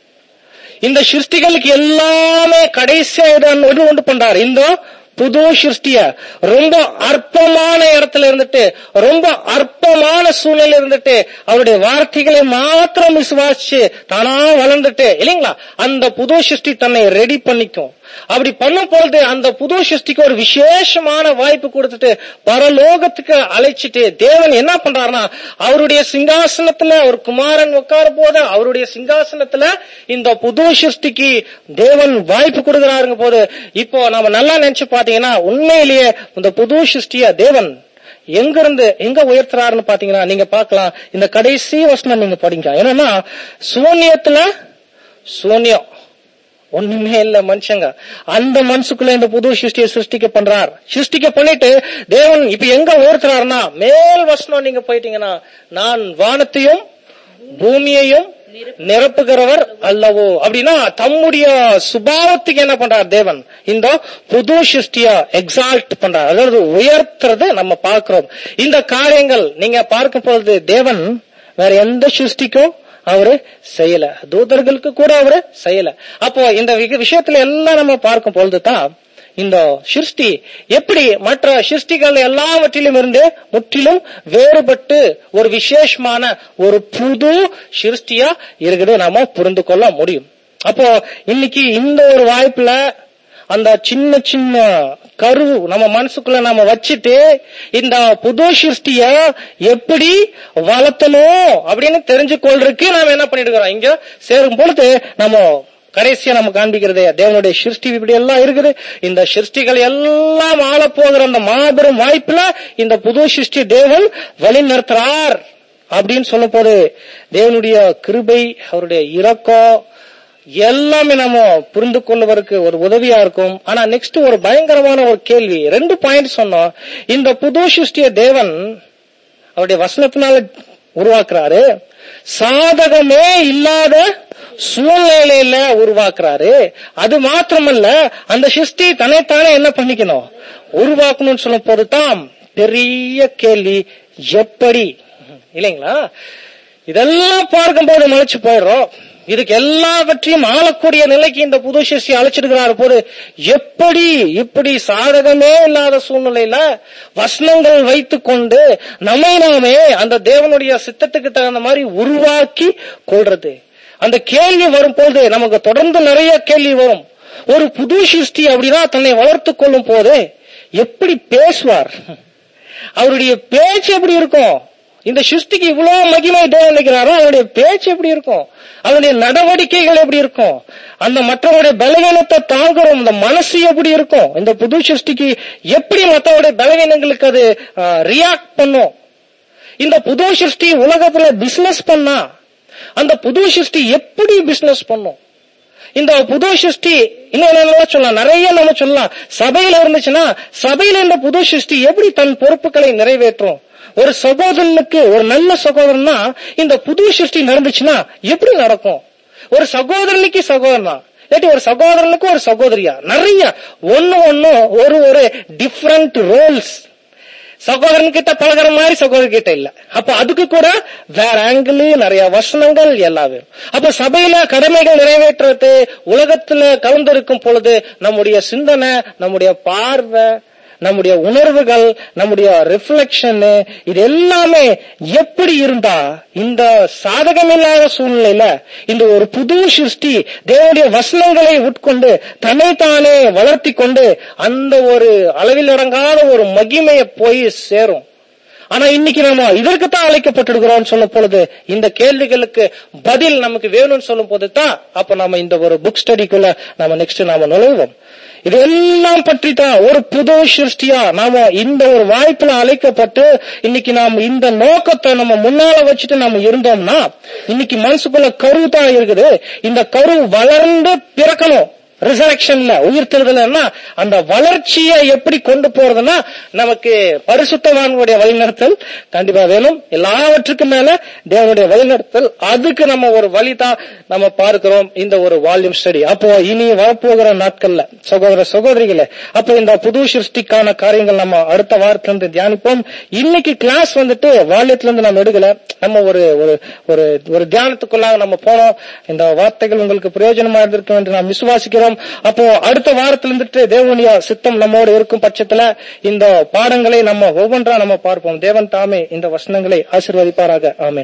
இந்த சிருஷ்டிகளுக்கு எல்லாமே கடைசியா ஒன்று ஒன்று பண்றாரு. இந்த புது சிருஷ்டிய ரொம்ப அற்பமான இடத்துல இருந்துட்டு, ரொம்ப அற்பமான சூழ்நிலை இருந்துட்டு, அவருடைய வார்த்தைகளை மாத்திரம் விசுவாசிச்சு தானா வளர்ந்துட்டு இல்லைங்களா, அந்த புது சிருஷ்டி தன்னை ரெடி பண்ணிக்கும். அப்படி பண்ணும் பொழுது அந்த புது சிருஷ்டிக்கு ஒரு விசேஷமான வாய்ப்பு கொடுத்துட்டு பரலோகத்துக்கு அழைச்சிட்டு தேவன் என்ன பண்றாருன்னா, அவருடைய சிங்காசனத்துல ஒரு குமாரன் உட்கார போது அவருடைய சிங்காசனத்துல இந்த புது சிருஷ்டிக்கு தேவன் வாய்ப்பு கொடுக்கிறாருங்க போது, இப்போ நம்ம நல்லா நினைச்சு பாத்தீங்கன்னா உண்மையிலேயே இந்த புது சிருஷ்டிய தேவன் எங்க இருந்து எங்க உயர்த்துறாருன்னு பாத்தீங்கன்னா நீங்க பாக்கலாம். இந்த கடைசி வசனம் நீங்க படிங்க. என்னன்னா, சூன்யத்துல சூன்யம் ஒண்ணுமே இல்ல மனுஷங்க, அந்த மனசுக்குள்ள இந்த புது சிருஷ்டியை சிருஷ்டிக்க பண்றார். சிருஷ்டிக்க பண்ணிட்டு தேவன் இப்ப எங்க உயர்த்துறாருன்னா, மேல் வசனம் நீங்க போயிட்டீங்கன்னா, நான் வானத்தையும் பூமியையும் நிரப்புகிறவர் அல்லவோ அப்படின்னா தம்முடைய சுபாவத்துக்கு என்ன பண்றார் தேவன், இந்த புது சிருஷ்டிய எக்ஸால்ட் பண்றார், அதாவது உயர்த்துறது நம்ம பார்க்கிறோம். இந்த காரியங்கள் நீங்க பார்க்கும் பொழுது தேவன் வேற எந்த சிருஷ்டிக்கும் அவரு செய்யல, தூதர்களுக்கு கூட அவரு செய்யல. அப்போ இந்த விஷயத்துல எல்லாம் நம்ம பார்க்கும் பொழுதுதான் இந்த சிருஷ்டி எப்படி மற்ற சிருஷ்டிகள் எல்லாவற்றிலும் இருந்து முற்றிலும் வேறுபட்டு ஒரு விசேஷமான ஒரு புது சிருஷ்டியா இருக்குது நாம புரிந்து கொள்ள முடியும். அப்போ இன்னைக்கு இந்த ஒரு வாய்ப்புல அந்த சின்ன சின்ன கரு நம்ம மனசுக்குள்ள நாம வச்சுட்டு இந்த புது சிருஷ்டிய எப்படி வளர்த்தணும் அப்படின்னு தெரிஞ்சு கொள்றதுக்கு நாம என்ன பண்ணிட்டு இருக்கிறோம், இங்க சேரும் பொழுது நம்ம கடைசியா நம்ம காண்பிக்கிறது தேவனுடைய சிருஷ்டி இப்படி எல்லாம் இருக்குது. இந்த சிருஷ்டிகள் எல்லாம் ஆள போகிற அந்த மாபெரும் வாய்ப்புல இந்த புது சிருஷ்டி தேவன் வழி நிறுத்துறார் அப்படின்னு சொல்லும் போது தேவனுடைய கிருபை, அவருடைய இரக்கம் எல்லாமே நம்ம புரிந்து கொள்வதற்கு ஒரு உதவியா இருக்கும். ஆனா நெக்ஸ்ட் ஒரு பயங்கரமான ஒரு கேள்வி, ரெண்டு பாயிண்ட் சொன்னோம். இந்த புது சிருஷ்டிய தேவன் அவருடைய வசனத்தினால உருவாக்குறாரு, சாதகமே இல்லாத சூழ்நிலையில உருவாக்குறாரு. அது மாத்திரமல்ல, அந்த சிருஷ்டி தன்னைத்தானே என்ன பண்ணிக்கணும், உருவாக்கணும்னு சொல்லும் போதுதான் பெரிய கேள்வி, எப்படி இல்லைங்களா? இதெல்லாம் பார்க்கும்போது மலைச்சு போயிடுறோம். இதுக்கு எல்லாவற்றையும் ஆளக்கூடிய நிலைக்கு இந்த புது சிருஷ்டி அழைச்சிருக்கிறார் போது, எப்படி இப்படி சாதகமே இல்லாத சூழ்நிலையில வசனங்கள் வைத்துக் கொண்டு நம்மை நாமே அந்த தேவனுடைய சித்தத்துக்கு தகுந்த மாதிரி உருவாக்கி கொள்றது, அந்த கேள்வி வரும்போது நமக்கு தொடர்ந்து நிறைய கேள்வி வரும். ஒரு புது சிருஷ்டி அப்படின்னா தன்னை வளர்த்து கொள்ளும் போது எப்படி பேசுவார், அவருடைய பேச்சு எப்படி இருக்கும், இந்த சிருஷ்டிக்கு இவ்வளவு மகிமை தேவன் நினைக்கிறாரோ அவருடைய பேச்சு எப்படி இருக்கும், அவருடைய நடவடிக்கைகள் எப்படி இருக்கும், அந்த மற்றவருடைய பலவீனத்தை தாங்குறோம் இந்த மனசு எப்படி இருக்கும், இந்த புது சிருஷ்டிக்கு எப்படி மற்றவருடைய பலவீனங்களுக்கு அது ரியாக்ட் பண்ணும். இந்த புது சிருஷ்டி உலகத்துல பிசினஸ் பண்ணா அந்த புது சிருஷ்டி எப்படி பிசினஸ் பண்ணும், இந்த புது சிருஷ்டி இன்னும் சொல்லலாம், நிறைய நம்ம சொல்லலாம். சபையில இருந்துச்சுன்னா சபையில இந்த புது சிருஷ்டி எப்படி தன் பொறுப்புகளை நிறைவேற்றும், ஒரு சகோதரனுக்கு ஒரு நல்ல சகோதரனா இந்த புது சிருஷ்டி நடந்துச்சுன்னா எப்படி நடக்கும், ஒரு சகோதரனுக்கு சகோதரனா இல்லாட்டி ஒரு சகோதரனுக்கு ஒரு சகோதரியா, நிறைய ஒன்னு ஒன்னு ஒரு ஒரு டிஃபரண்ட் ரோல்ஸ், சகோதரன் கிட்ட பழகிற மாதிரி சகோதரர் கிட்ட இல்ல. அப்ப அதுக்கு கூட வேற ஆங்கிள், நிறைய வசனங்கள் எல்லாமே. அப்ப சபையில கடமைகள் நிறைவேற்றுறது, உலகத்துல கலந்திருக்கும் பொழுது நம்முடைய சிந்தனை, நம்முடைய பார்வை, நம்முடைய உணர்வுகள், நம்முடைய ரிஃப்ளெக்ஷன், இது எல்லாமே எப்படி இருந்தா இந்த சாதகமில்லாத சூழ்நிலையில இந்த ஒரு புது சிருஷ்டி தேவனுடைய வசனங்களை உட்கொண்டு தன்னைத்தானே வளர்த்தி கொண்டு அந்த ஒரு அளவில் அடங்காத ஒரு மகிமையை போய் சேரும். ஆனா இன்னைக்கு நம்ம இதற்குத்தான் அழைக்கப்பட்டிருக்கிறோம் சொல்லும் பொழுது இந்த கேள்விகளுக்கு பதில் நமக்கு வேணும்னு சொல்லும் போது தான் அப்ப நம்ம இந்த ஒரு புக் ஸ்டடிக்குள்ள நம்ம நெக்ஸ்ட் நாம நுழைவோம். இதெல்லாம் பற்றி தான் ஒரு புது சிருஷ்டியா நாம இந்த ஒரு வாய்ப்புல அழைக்கப்பட்டு இன்னைக்கு நாம் இந்த நோக்கத்தை நம்ம முன்னால வச்சுட்டு நம்ம இருந்தோம்னா, இன்னைக்கு மனசுக்குள்ள கரு தான் இருக்குது. இந்த கரு வளர்ந்து பிறக்கணும். ரிசரக்ஷன்ல உயிர்த்தெழுதல்னா அந்த வளர்ச்சியை எப்படி கொண்டு போறதுன்னா, நமக்கு பரிசுத்தவான்களுடைய வழிநடத்தல் கண்டிப்பா வேணும். எல்லாவற்றுக்கும் மேல தேவனுடைய வழிநடத்தல், அதுக்கு நம்ம ஒரு வழிதான் நம்ம பார்க்கிறோம் இந்த ஒரு வால்யூம் ஸ்டடி. அப்போ இனி வரப்போகிற நாட்கள்ல சகோதர சகோதரிகளே, அப்போ இந்த புது சிருஷ்டிக்கான காரியங்கள் நம்ம அடுத்த வாரத்திலிருந்து தியானிப்போம். இன்னைக்கு கிளாஸ் வந்துட்டு வால்யத்துல இருந்து நம்ம எடுக்கல, நம்ம ஒரு ஒரு ஒரு தியானத்துக்குள்ளாக நம்ம போனோம். இந்த வார்த்தைகள் உங்களுக்கு பிரயோஜனமா இருந்திருக்கும் என்று நாம் விசுவாசிக்கிறோம். அப்போ அடுத்த வாரத்தில் இருந்துட்டு தேவனுடைய சித்தம் நம்மோடு இருக்கும் பட்சத்துல இந்த பாடங்களை நம்ம ஒவ்வொன்றா நம்ம பார்ப்போம். தேவன் தாமே இந்த வசனங்களை ஆசீர்வதிப்பாராக. ஆமென்.